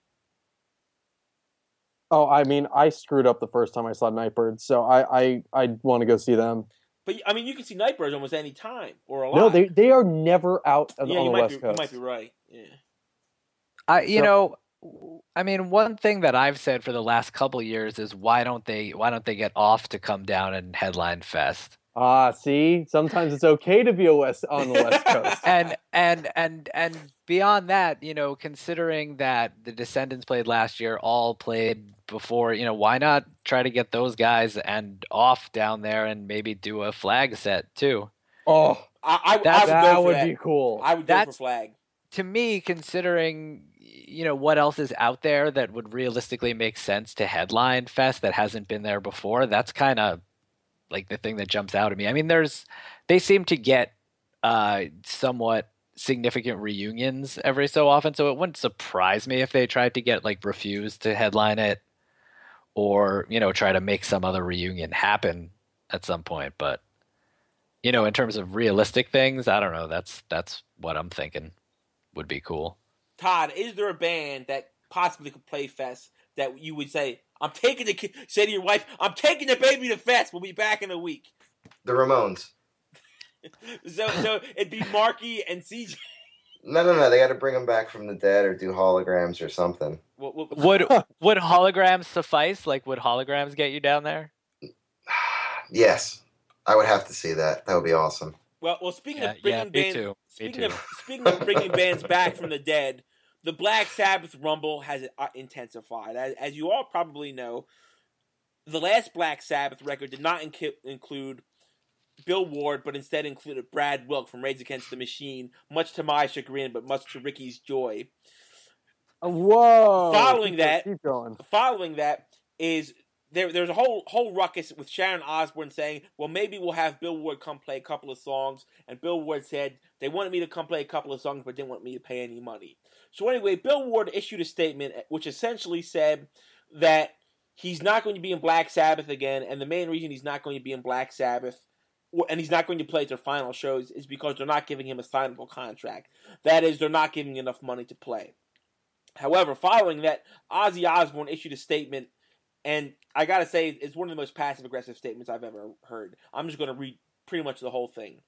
Oh, I mean, I screwed up the first time I saw Nightbirds, so I I, I want to go see them. But I mean, you can see Nightbirds almost any time or a lot. No, they they are never out on, yeah, on you the might West be, Coast. You might be right. Yeah. I, you So- know, I mean, one thing that I've said for the last couple years is why don't they, why don't they get off to come down and headline Fest? Ah, see, sometimes it's okay to be a West on the West Coast. And and and and beyond that, you know, considering that the Descendants played last year, all played before, you know, why not try to get those guys and off down there and maybe do a flag set too? Oh, I, I, That's- I would that go for would that. be cool. I would go That's- for Flag. To me, considering you know what else is out there that would realistically make sense to headline Fest that hasn't been there before, that's kind of like the thing that jumps out at me. I mean, there's they seem to get uh, somewhat significant reunions every so often, so it wouldn't surprise me if they tried to get like Refused to headline it, or you know try to make some other reunion happen at some point. But you know, in terms of realistic things, I don't know. That's that's what I'm thinking would be cool. Todd, is there a band that possibly could play Fest that you would say, I'm taking the kid, say to your wife, I'm taking the baby to Fest. We'll be back in a week. The Ramones. So, so it'd be Marky and C J. No, no, no. They got to bring them back from the dead or do holograms or something. What, what, Would would holograms suffice? Like, would holograms get you down there? Yes, I would have to see that. That would be awesome. well, well, speaking Yeah, of bringing yeah, me bands, too. Me speaking too. of speaking of bringing bands back from the dead, the Black Sabbath Rumble has uh, intensified. As, as you all probably know, the last Black Sabbath record did not inc- include Bill Ward, but instead included Brad Wilk from Rage Against the Machine, much to my chagrin, but much to Ricky's joy. Whoa! Following keep, that- keep going. Following that is there. There's a whole whole ruckus with Sharon Osbourne saying, "Well, maybe we'll have Bill Ward come play a couple of songs." And Bill Ward said they wanted me to come play a couple of songs, but didn't want me to pay any money. So anyway, Bill Ward issued a statement which essentially said that he's not going to be in Black Sabbath again, and the main reason he's not going to be in Black Sabbath, and he's not going to play at their final shows, is because they're not giving him a signable contract. That is, they're not giving enough money to play. However, following that, Ozzy Osbourne issued a statement, and I gotta say, it's one of the most passive-aggressive statements I've ever heard. I'm just going to read pretty much the whole thing.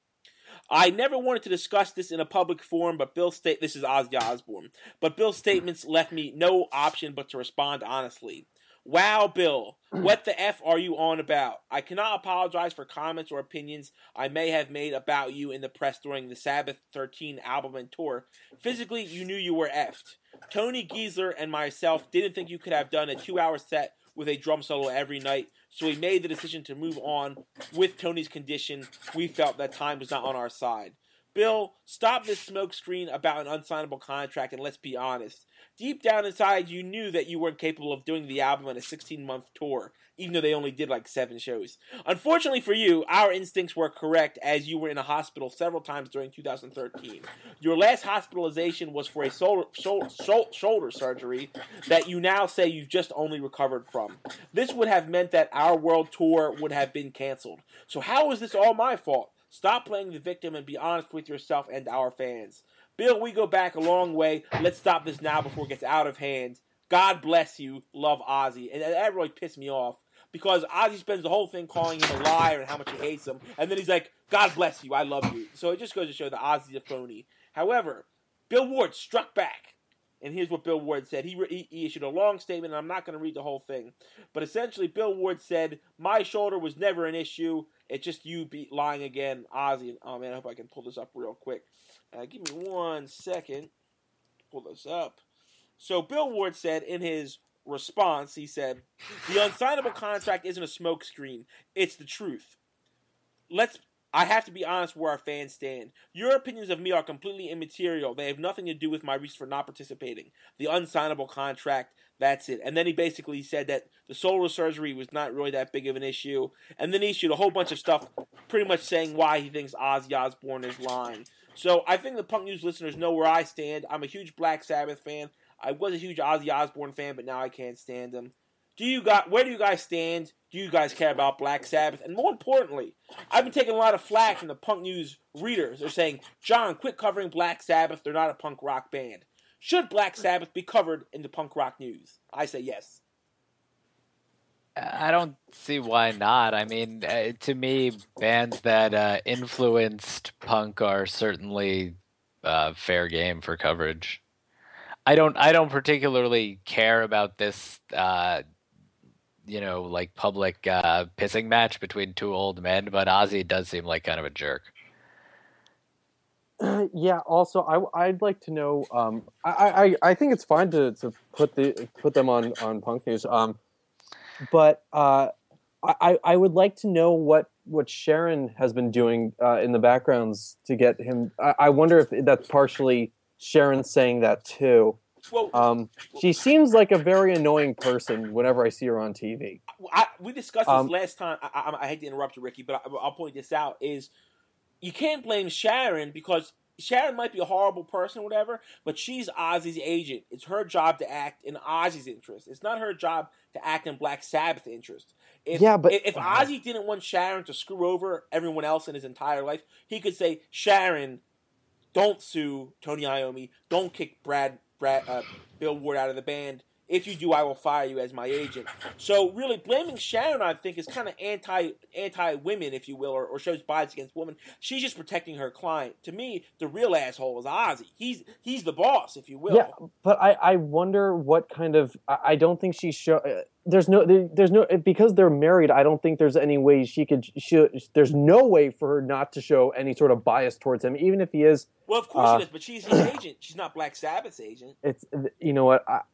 I never wanted to discuss this in a public forum, but Bill's state this is Ozzy Osbourne. But Bill's statements left me no option but to respond honestly. Wow, Bill, what the F are you on about? I cannot apologize for comments or opinions I may have made about you in the press during the Sabbath thirteen album and tour. Physically, you knew you were effed. Tony Giesler and myself didn't think you could have done a two-hour set with a drum solo every night, so we made the decision to move on. With Tony's condition, we felt that time was not on our side. Bill, stop this smokescreen about an unsignable contract and let's be honest. Deep down inside, you knew that you weren't capable of doing the album on a sixteen-month tour, even though they only did like seven shows. Unfortunately for you, our instincts were correct as you were in a hospital several times during two thousand thirteen. Your last hospitalization was for a shoulder, shoulder, shoulder surgery that you now say you've just only recovered from. This would have meant that our world tour would have been canceled. So how is this all my fault? Stop playing the victim and be honest with yourself and our fans. Bill, we go back a long way. Let's stop this now before it gets out of hand. God bless you. Love, Ozzy. And that really pissed me off because Ozzy spends the whole thing calling him a liar and how much he hates him. And then he's like, God bless you. I love you. So it just goes to show that Ozzy's a phony. However, Bill Ward struck back. And here's what Bill Ward said. He, re- he issued a long statement, and I'm not going to read the whole thing. But essentially, Bill Ward said, my shoulder was never an issue. It's just you be lying again, Ozzy. Oh, man, I hope I can pull this up real quick. Uh, give me one second. pull this up. So Bill Ward said in his response, he said, "The unsignable contract isn't a smokescreen. It's the truth. Let's. I have to be honest where our fans stand. Your opinions of me are completely immaterial. They have nothing to do with my reasons for not participating. The unsignable contract, that's it." And then he basically said that the shoulder surgery was not really that big of an issue. And then he issued a whole bunch of stuff pretty much saying why he thinks Ozzy Osbourne is lying. So I think the Punk News listeners know where I stand. I'm a huge Black Sabbath fan. I was a huge Ozzy Osbourne fan, but now I can't stand him. Do you got? Where do you guys stand? Do you guys care about Black Sabbath? And more importantly, I've been taking a lot of flack from the Punk News readers. They're saying, "John, quit covering Black Sabbath. They're not a punk rock band." Should Black Sabbath be covered in the punk rock news? I say yes. I don't see why not. I mean, uh, to me, bands that uh, influenced punk are certainly uh, fair game for coverage. I don't. I don't particularly care about this. Uh, you know, like public uh, pissing match between two old men, but Ozzy does seem like kind of a jerk. Uh, yeah. Also, I I'd like to know. Um, I, I I think it's fine to, to put the put them on, on Punk News. Um, but uh, I I would like to know what, what Sharon has been doing uh, in the backgrounds to get him. I, I wonder if that's partially Sharon saying that too. Well, Um, she seems like a very annoying person whenever I see her on T V. I, we discussed this Um, last time. I, I, I hate to interrupt you, Ricky, but I, I'll point this out: is you can't blame Sharon because Sharon might be a horrible person or whatever, but she's Ozzy's agent. It's her job to act in Ozzy's interest. It's not her job to act in Black Sabbath's interest. If, Yeah, but- if, if Ozzy didn't want Sharon to screw over everyone else in his entire life, he could say, "Sharon, don't sue Tony Iommi. Don't kick Brad." Brad, uh, Bill Ward out of the band. If you do, I will fire you as my agent. So really, blaming Sharon, I think, is kind of anti anti women, if you will, or, or shows bias against women. She's just protecting her client. To me, the real asshole is Ozzy. He's he's the boss, if you will. Yeah, but I, I wonder what kind of. I, I don't think she show. Uh, there's no. There, there's no because they're married. I don't think there's any way she could. She, there's no way for her not to show any sort of bias towards him, even if he is. Well, of course uh, it is, but she's his agent. She's not Black Sabbath's agent. It's you know what I,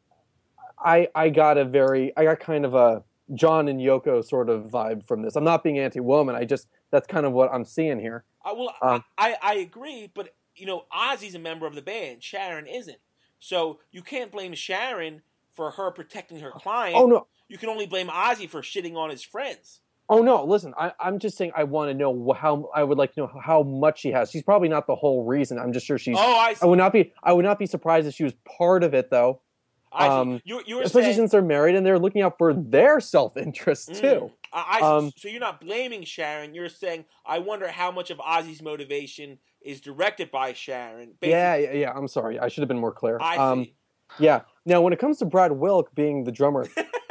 I I got a very I got kind of a John and Yoko sort of vibe from this. I'm not being anti-woman. I just that's kind of what I'm seeing here. I, well, Um, I, I agree, but you know, Ozzy's a member of the band. Sharon isn't. So you can't blame Sharon for her protecting her client. Oh no. You can only blame Ozzy for shitting on his friends. Oh no! Listen, I, I'm just saying. I want to know how. I would like to know how much she has. She's probably not the whole reason. I'm just sure she's. Oh, I see. I would not be. I would not be surprised if she was part of it, though. I see. Um, you, you were especially saying, since they're married and they're looking out for their self-interest Mm. too. I, I, Um, so you're not blaming Sharon. You're saying, I wonder how much of Ozzy's motivation is directed by Sharon. Basically, Yeah, yeah, yeah. I'm sorry. I should have been more clear. I um, see. Yeah. Now, when it comes to Brad Wilk being the drummer,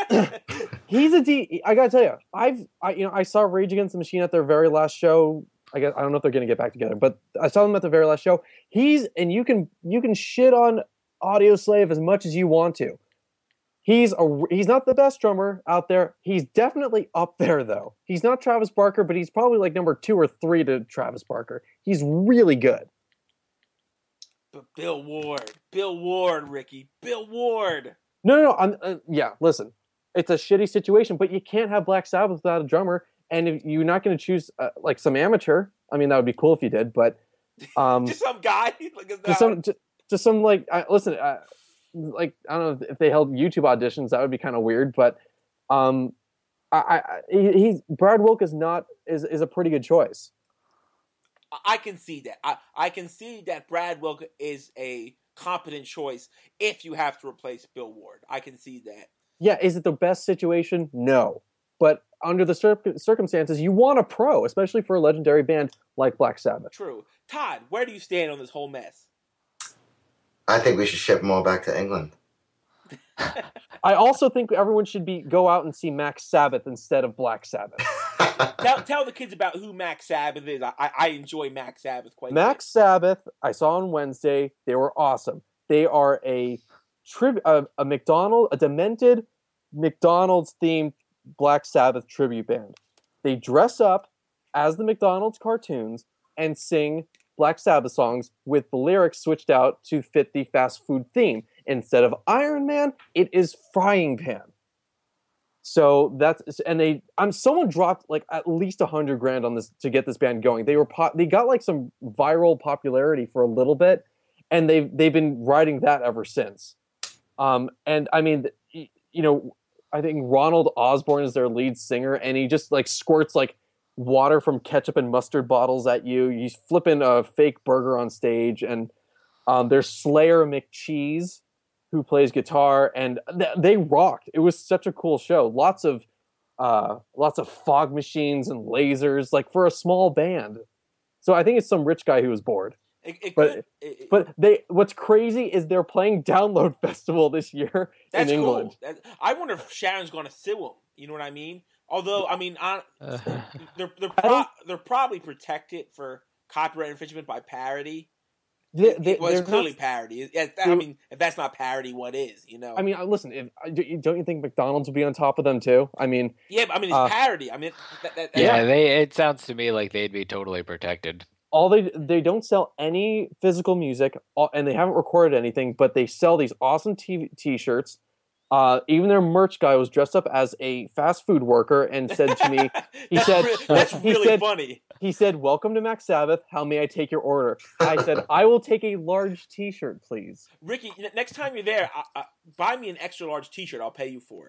he's a D. I gotta tell you, I've, I, you know, I saw Rage Against the Machine at their very last show. I guess I don't know if they're gonna get back together, but I saw them at the very last show. He's, and you can, you can shit on Audio Slave as much as you want to. He's a, he's not the best drummer out there. He's definitely up there though. He's not Travis Barker, but he's probably like number two or three to Travis Barker. He's really good. But Bill Ward, Bill Ward, Ricky, Bill Ward. No, no, no. I'm, uh, yeah, listen, it's a shitty situation, but you can't have Black Sabbath without a drummer. And if you're not going to choose uh, like some amateur, I mean, that would be cool if you did, but um, Just some guy. Like, it's just not- some, just, just some like, uh, listen, uh, like I don't know if they held YouTube auditions, that would be kind of weird. But um, I, I, he, he's Brad Wilk is not is is a pretty good choice. I can see that. I, I can see that Brad Wilk is a competent choice if you have to replace Bill Ward. I can see that. Yeah, is it the best situation? No, but under the cir- circumstances, you want a pro, especially for a legendary band like Black Sabbath. True. Todd, where do you stand on this whole mess? I think we should ship them all back to England. I also think everyone should be go out and see Max Sabbath instead of Black Sabbath. tell, tell the kids about who Max Sabbath is. I, I, I enjoy Max Sabbath quite a bit. Max Sabbath, I saw on Wednesday. They were awesome. They are a tri- a, a McDonald, a demented McDonald's themed Black Sabbath tribute band. They dress up as the McDonald's cartoons and sing Black Sabbath songs with the lyrics switched out to fit the fast food theme. Instead of Iron Man, it is Frying Pan. So that's and they I'm someone dropped like at least a hundred grand on this to get this band going. They were pop, they got like some viral popularity for a little bit, and they've they've been riding that ever since. Um, and I mean, you know, I think Ronald Osborne is their lead singer, and he just like squirts like water from ketchup and mustard bottles at you. He's flipping a fake burger on stage, and um, there's Slayer McCheese, who plays guitar, and th- they rocked. It was such a cool show. Lots of uh, lots of fog machines and lasers, like for a small band. So I think it's some rich guy who was bored. It, it but could, it, but they what's crazy is they're playing Download Festival this year that's in England. Cool. That, I wonder if Sharon's going to sue him. You know what I mean? Although I mean, I, they're they're pro- they're probably protected for copyright infringement by parody. They, they, it was clearly not, parody. I mean, if that's not parody, what is? You know. I mean, listen. If, don't you think McDonald's would be on top of them too? I mean, yeah, but I mean, it's uh, parody. I mean, that, that, yeah, they. It sounds to me like they'd be totally protected. All they they don't sell any physical music, and they haven't recorded anything, but they sell these awesome t- t-shirts. Uh, even their merch guy was dressed up as a fast food worker and said to me, he that's said, re- "That's he really said, funny." He said, "Welcome to Mac Sabbath. How may I take your order?" I said, "I will take a large T-shirt, please." Ricky, next time you're there, uh, uh, buy me an extra large T-shirt. I'll pay you for it.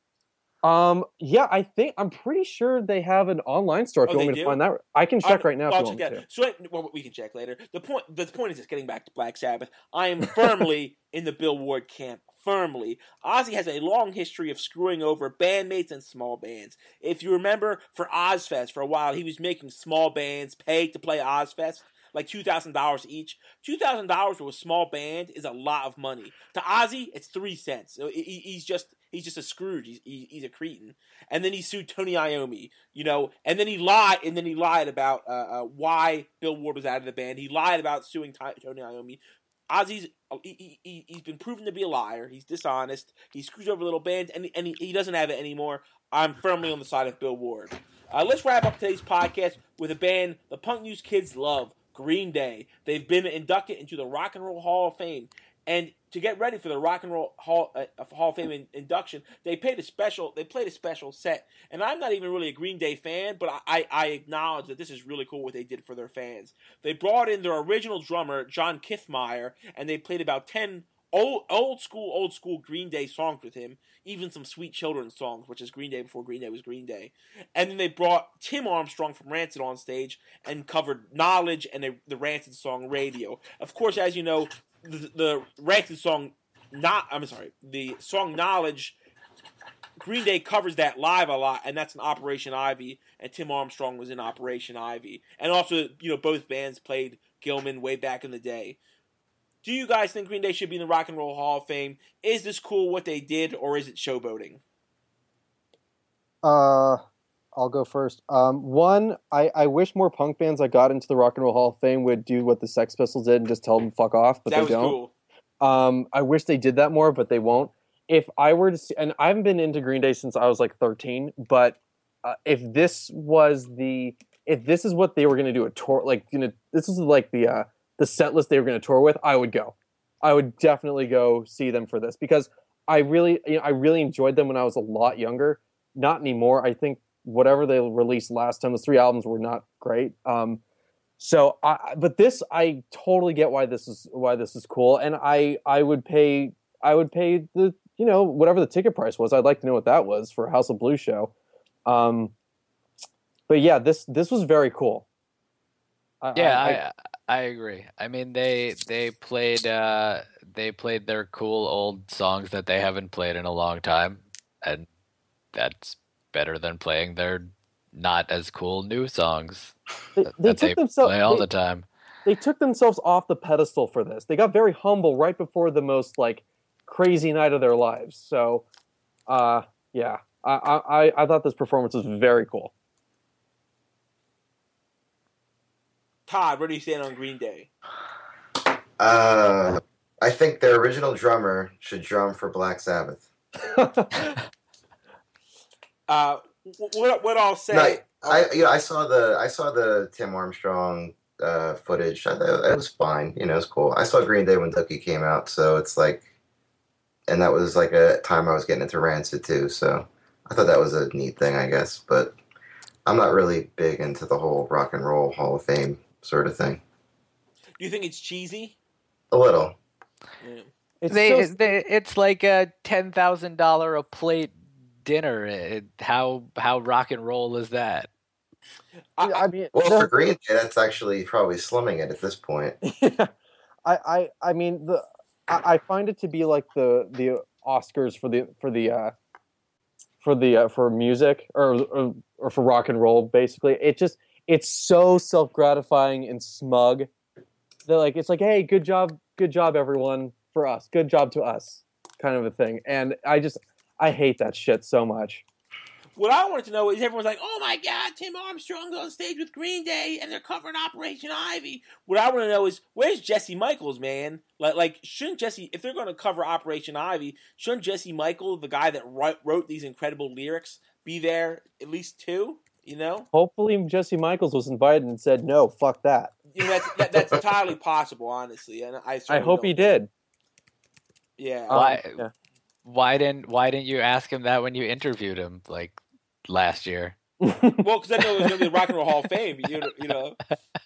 Um. Yeah, I think I'm pretty sure they have an online store. If oh, you want me do? to find that, I can check uh, right now. Well, if you I'll want check me that. to. So, well, we can check later. The point. The point is, just getting back to Black Sabbath. I am firmly in the Bill Ward camp. Firmly, Ozzy has a long history of screwing over bandmates and small bands. If you remember, for Ozfest, for a while, he was making small bands pay to play Ozfest, like two thousand dollars each. two thousand dollars for a small band is a lot of money. To Ozzy, it's three cents. So he's just he's just a Scrooge. He's, he's a cretin. And then he sued Tony Iommi, you know, and then he lied, and then he lied about uh, uh, why Bill Ward was out of the band. He lied about suing Ty- Tony Iommi. Ozzy's he, he, he's been proven to be a liar. He's dishonest. He screws over little bands, and, and he, he doesn't have it anymore. I'm firmly on the side of Bill Ward. Uh, let's wrap up today's podcast with a band the Punk News kids love, Green Day. They've been inducted into the Rock and Roll Hall of Fame. And to get ready for the Rock and Roll Hall, uh, Hall of Fame in, induction, they played a special. They played a special set, and I'm not even really a Green Day fan, but I, I acknowledge that this is really cool what they did for their fans. They brought in their original drummer John Kithmeyer, and they played about ten old, old school, old school Green Day songs with him, even some Sweet Children's songs, which is Green Day before Green Day was Green Day. And then they brought Tim Armstrong from Rancid on stage and covered Knowledge and the, the Rancid song Radio. Of course, as you know, the, the Rancid song, not I'm sorry, the song Knowledge, Green Day covers that live a lot, and that's in Operation Ivy, and Tim Armstrong was in Operation Ivy. And also, you know, both bands played Gilman way back in the day. Do you guys think Green Day should be in the Rock and Roll Hall of Fame? Is this cool what they did, or is it showboating? Uh, I'll go first. Um, one, I, I wish more punk bands that got into the Rock and Roll Hall of Fame would do what the Sex Pistols did and just tell them fuck off, but that they was don't. Cool. Um, I wish they did that more, but they won't. If I were to see, and I haven't been into Green Day since I was like thirteen, but uh, if this was the, if this is what they were going to do a tour, like, you know, this is like the, uh, the set list they were going to tour with, I would go. I would definitely go see them for this because I really, you know, I really enjoyed them when I was a lot younger. Not anymore. I think whatever they released last time, those three albums were not great. Um, so, I, but this, I totally get why this is why this is cool, and I, I would pay, I would pay the, you know, whatever the ticket price was. I'd like to know what that was for a House of Blues show. Um, but yeah, this this was very cool. I, yeah, I, I I agree. I mean, they they played uh, they played their cool old songs that they haven't played in a long time, and that's better than playing their not as cool new songs they, that they that took they themselves play all they, the time. They took themselves off the pedestal for this. They got very humble right before the most like crazy night of their lives. So, uh, yeah, I, I I thought this performance was very cool. Todd, where do you stand on Green Day? Uh, I think their original drummer should drum for Black Sabbath. uh, what what I'll say? No, I you know, I saw the I saw the Tim Armstrong uh, footage. I thought it was fine. You know, it's cool. I saw Green Day when Dookie came out, so it's like, and that was like a time I was getting into Rancid too. So I thought that was a neat thing, I guess. But I'm not really big into the whole Rock and Roll Hall of Fame sort of thing. Do you think it's cheesy? A little. Yeah. It's They, so- they, it's like a ten thousand dollar a plate dinner. It, how how rock and roll is that? I, I mean, Well, the- for Green Day, that's actually probably slumming it at this point. Yeah, I, I, I mean, the I, I find it to be like the the Oscars for the for the uh, for the uh, for music or, or or for rock and roll. Basically, it just it's so self gratifying and smug. They're like, it's like, hey, good job, good job, everyone, for us, good job to us, kind of a thing. And I just I hate that shit so much. what I wanted to know is everyone's like, "Oh my God, Tim Armstrong's on stage with Green Day and they're covering Operation Ivy." What I want to know is where's Jesse Michaels, man? Like, like shouldn't Jesse, if they're going to cover Operation Ivy, shouldn't Jesse Michael, the guy that wrote, wrote these incredible lyrics, be there at least too? You know, Hopefully, Jesse Michaels was invited and said, no, fuck that. you know that's that, that's entirely possible, honestly. And I I certainly hope don't- he did. Yeah. Um, Why- yeah. Why didn't Why didn't you ask him that when you interviewed him like last year? Well, because I know it was going to be the Rock and Roll Hall of Fame. You know, you know.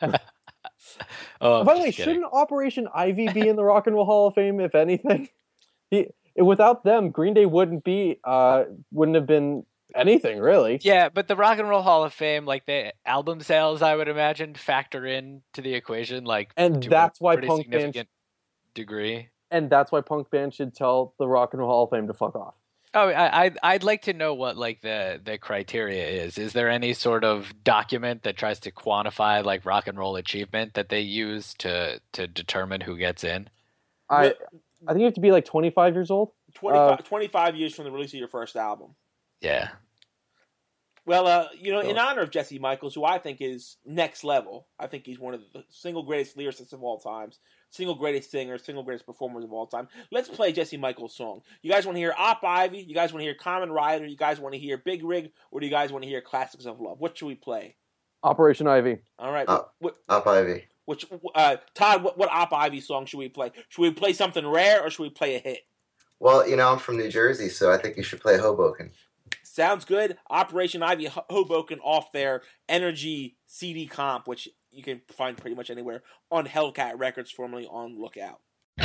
Oh, I'm By the just way, kidding. shouldn't Operation Ivy be in the Rock and Roll Hall of Fame, if anything? He, without them, Green Day wouldn't be, uh, wouldn't have been anything really. Yeah, but the Rock and Roll Hall of Fame, like the album sales, I would imagine factor in to the equation, like And to that's a why pretty punk bands, significant degree. and that's why punk bands should tell the Rock and Roll Hall of Fame to fuck off. Oh, I, I'd I'd like to know what like the the criteria is. Is there any sort of document that tries to quantify like rock and roll achievement that they use to to determine who gets in? I, I think you have to be like twenty-five years old. twenty-five, Uh, twenty-five years from the release of your first album. Yeah. Well, uh, you know, in Sure. honor of Jesse Michaels, who I think is next level, I think he's one of the single greatest lyricists of all times, single greatest singer, single greatest performers of all time. Let's play Jesse Michaels' song. You guys want to hear Op Ivy? You guys want to hear Common Rider? You guys want to hear Big Rig? Or do you guys want to hear Classics of Love? What should we play? Operation Ivy. All right. Uh, what, Up Ivy. which, uh, Todd, what, what Op Ivy song should we play? Should we play something rare or should we play a hit? Well, you know, I'm from New Jersey, so I think you should play Hoboken. Sounds good. Operation Ivy Hoboken off their Energy C D comp, which you can find pretty much anywhere on Hellcat Records, formerly on Lookout.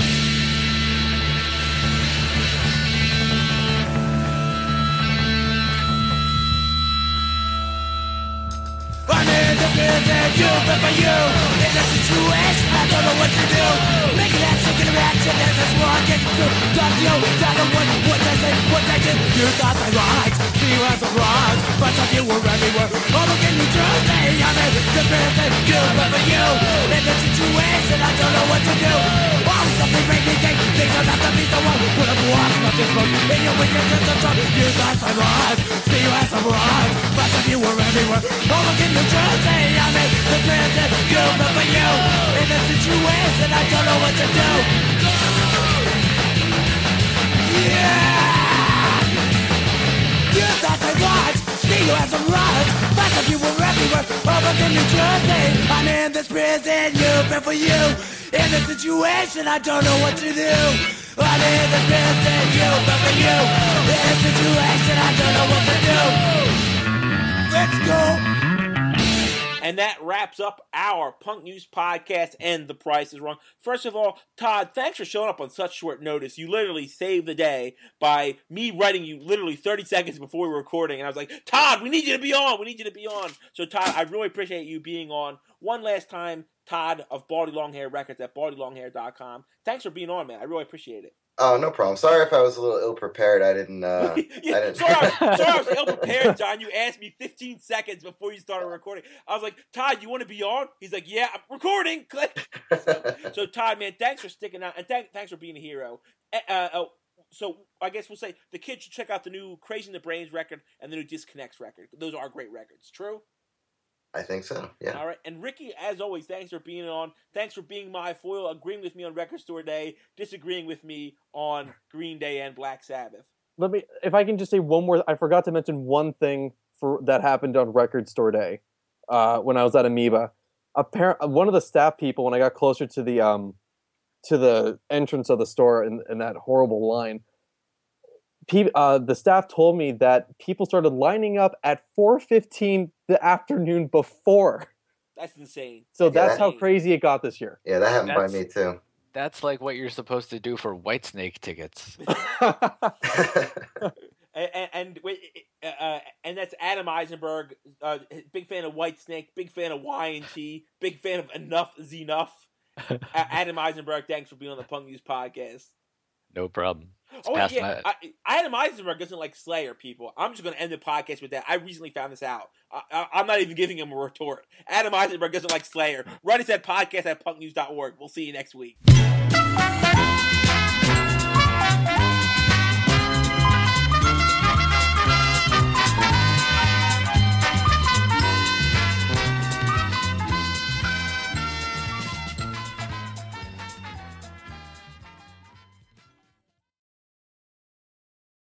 I'm in the business, you, but for you in a situation, I don't know what to do. Make an action, get a reaction, there's this one I get through. Talk to you, talk to what, what I say, what I did. You thought I lied, see you as a wrong. But of you were everywhere, all over in New Jersey. I'm in the business, you, but for you in a situation, I don't know what to do. Always something make me think, things don't have to be so wrong. Put up walks, nothing wrong, in your wicked just a talk. You thought I lied, see you as a wrong. But of you were everywhere, all over in New Jersey. I'm in the business, you, but for you in a situation, I don't know what to do. Yeah! You thought I was, see you as a rise. But of you were everywhere, over in New Jersey. I'm in this prison, you, but for you in a situation, I don't know what to do. I'm in this prison, you, but for you in a situation, I don't know what to do. Let's go. And that wraps up our Punk News Podcast and The Price is Wrong. First of all, Todd, thanks for showing up on such short notice. You literally saved the day by me writing you literally thirty seconds before we were recording. And I was like, Todd, we need you to be on. We need you to be on. So, Todd, I really appreciate you being on. One last time, Todd of Baldy Longhair Records at baldy longhair dot com. Thanks for being on, man. I really appreciate it. Oh, no problem. Sorry if I was a little ill prepared. I didn't. Uh, yeah, I didn't. sorry, I was, sorry I was ill prepared, John. You asked me fifteen seconds before you started recording. I was like, Todd, you want to be on? He's like, yeah, I'm recording. Click. So, Todd, man, thanks for sticking out, and th- thanks for being a hero. Uh, uh, so, I guess we'll say the kids should check out the new Crazy in the Brains record and the new Disconnects record. Those are great records. True? I think so. Yeah. All right. And Ricky, as always, thanks for being on. Thanks for being my foil, agreeing with me on Record Store Day, disagreeing with me on Green Day and Black Sabbath. Let me, if I can just say one more. I forgot to mention one thing for that happened on Record Store Day uh, when I was at Amoeba. apparent one of the staff people, when I got closer to the um to the entrance of the store in, in that horrible line, pe- uh, the staff told me that people started lining up at four fifteen the afternoon before. That's insane. So That's that's how insane. crazy it got this year. Yeah, that happened That's- by me too. That's like what you're supposed to do for Whitesnake tickets. And, and, and wait, uh, and that's Adam Eisenberg, uh, big fan of Whitesnake, big fan of Y and T, big fan of Enough is Enough. uh, Adam Eisenberg, thanks for being on the Punk News podcast. No problem. It's Oh past yeah, my- I, Adam Eisenberg doesn't like Slayer, people. I'm just going to end the podcast with that. I recently found this out. I, I, I'm not even giving him a retort. Adam Eisenberg doesn't like Slayer. Run his head podcast at punk news dot org. We'll see you next week.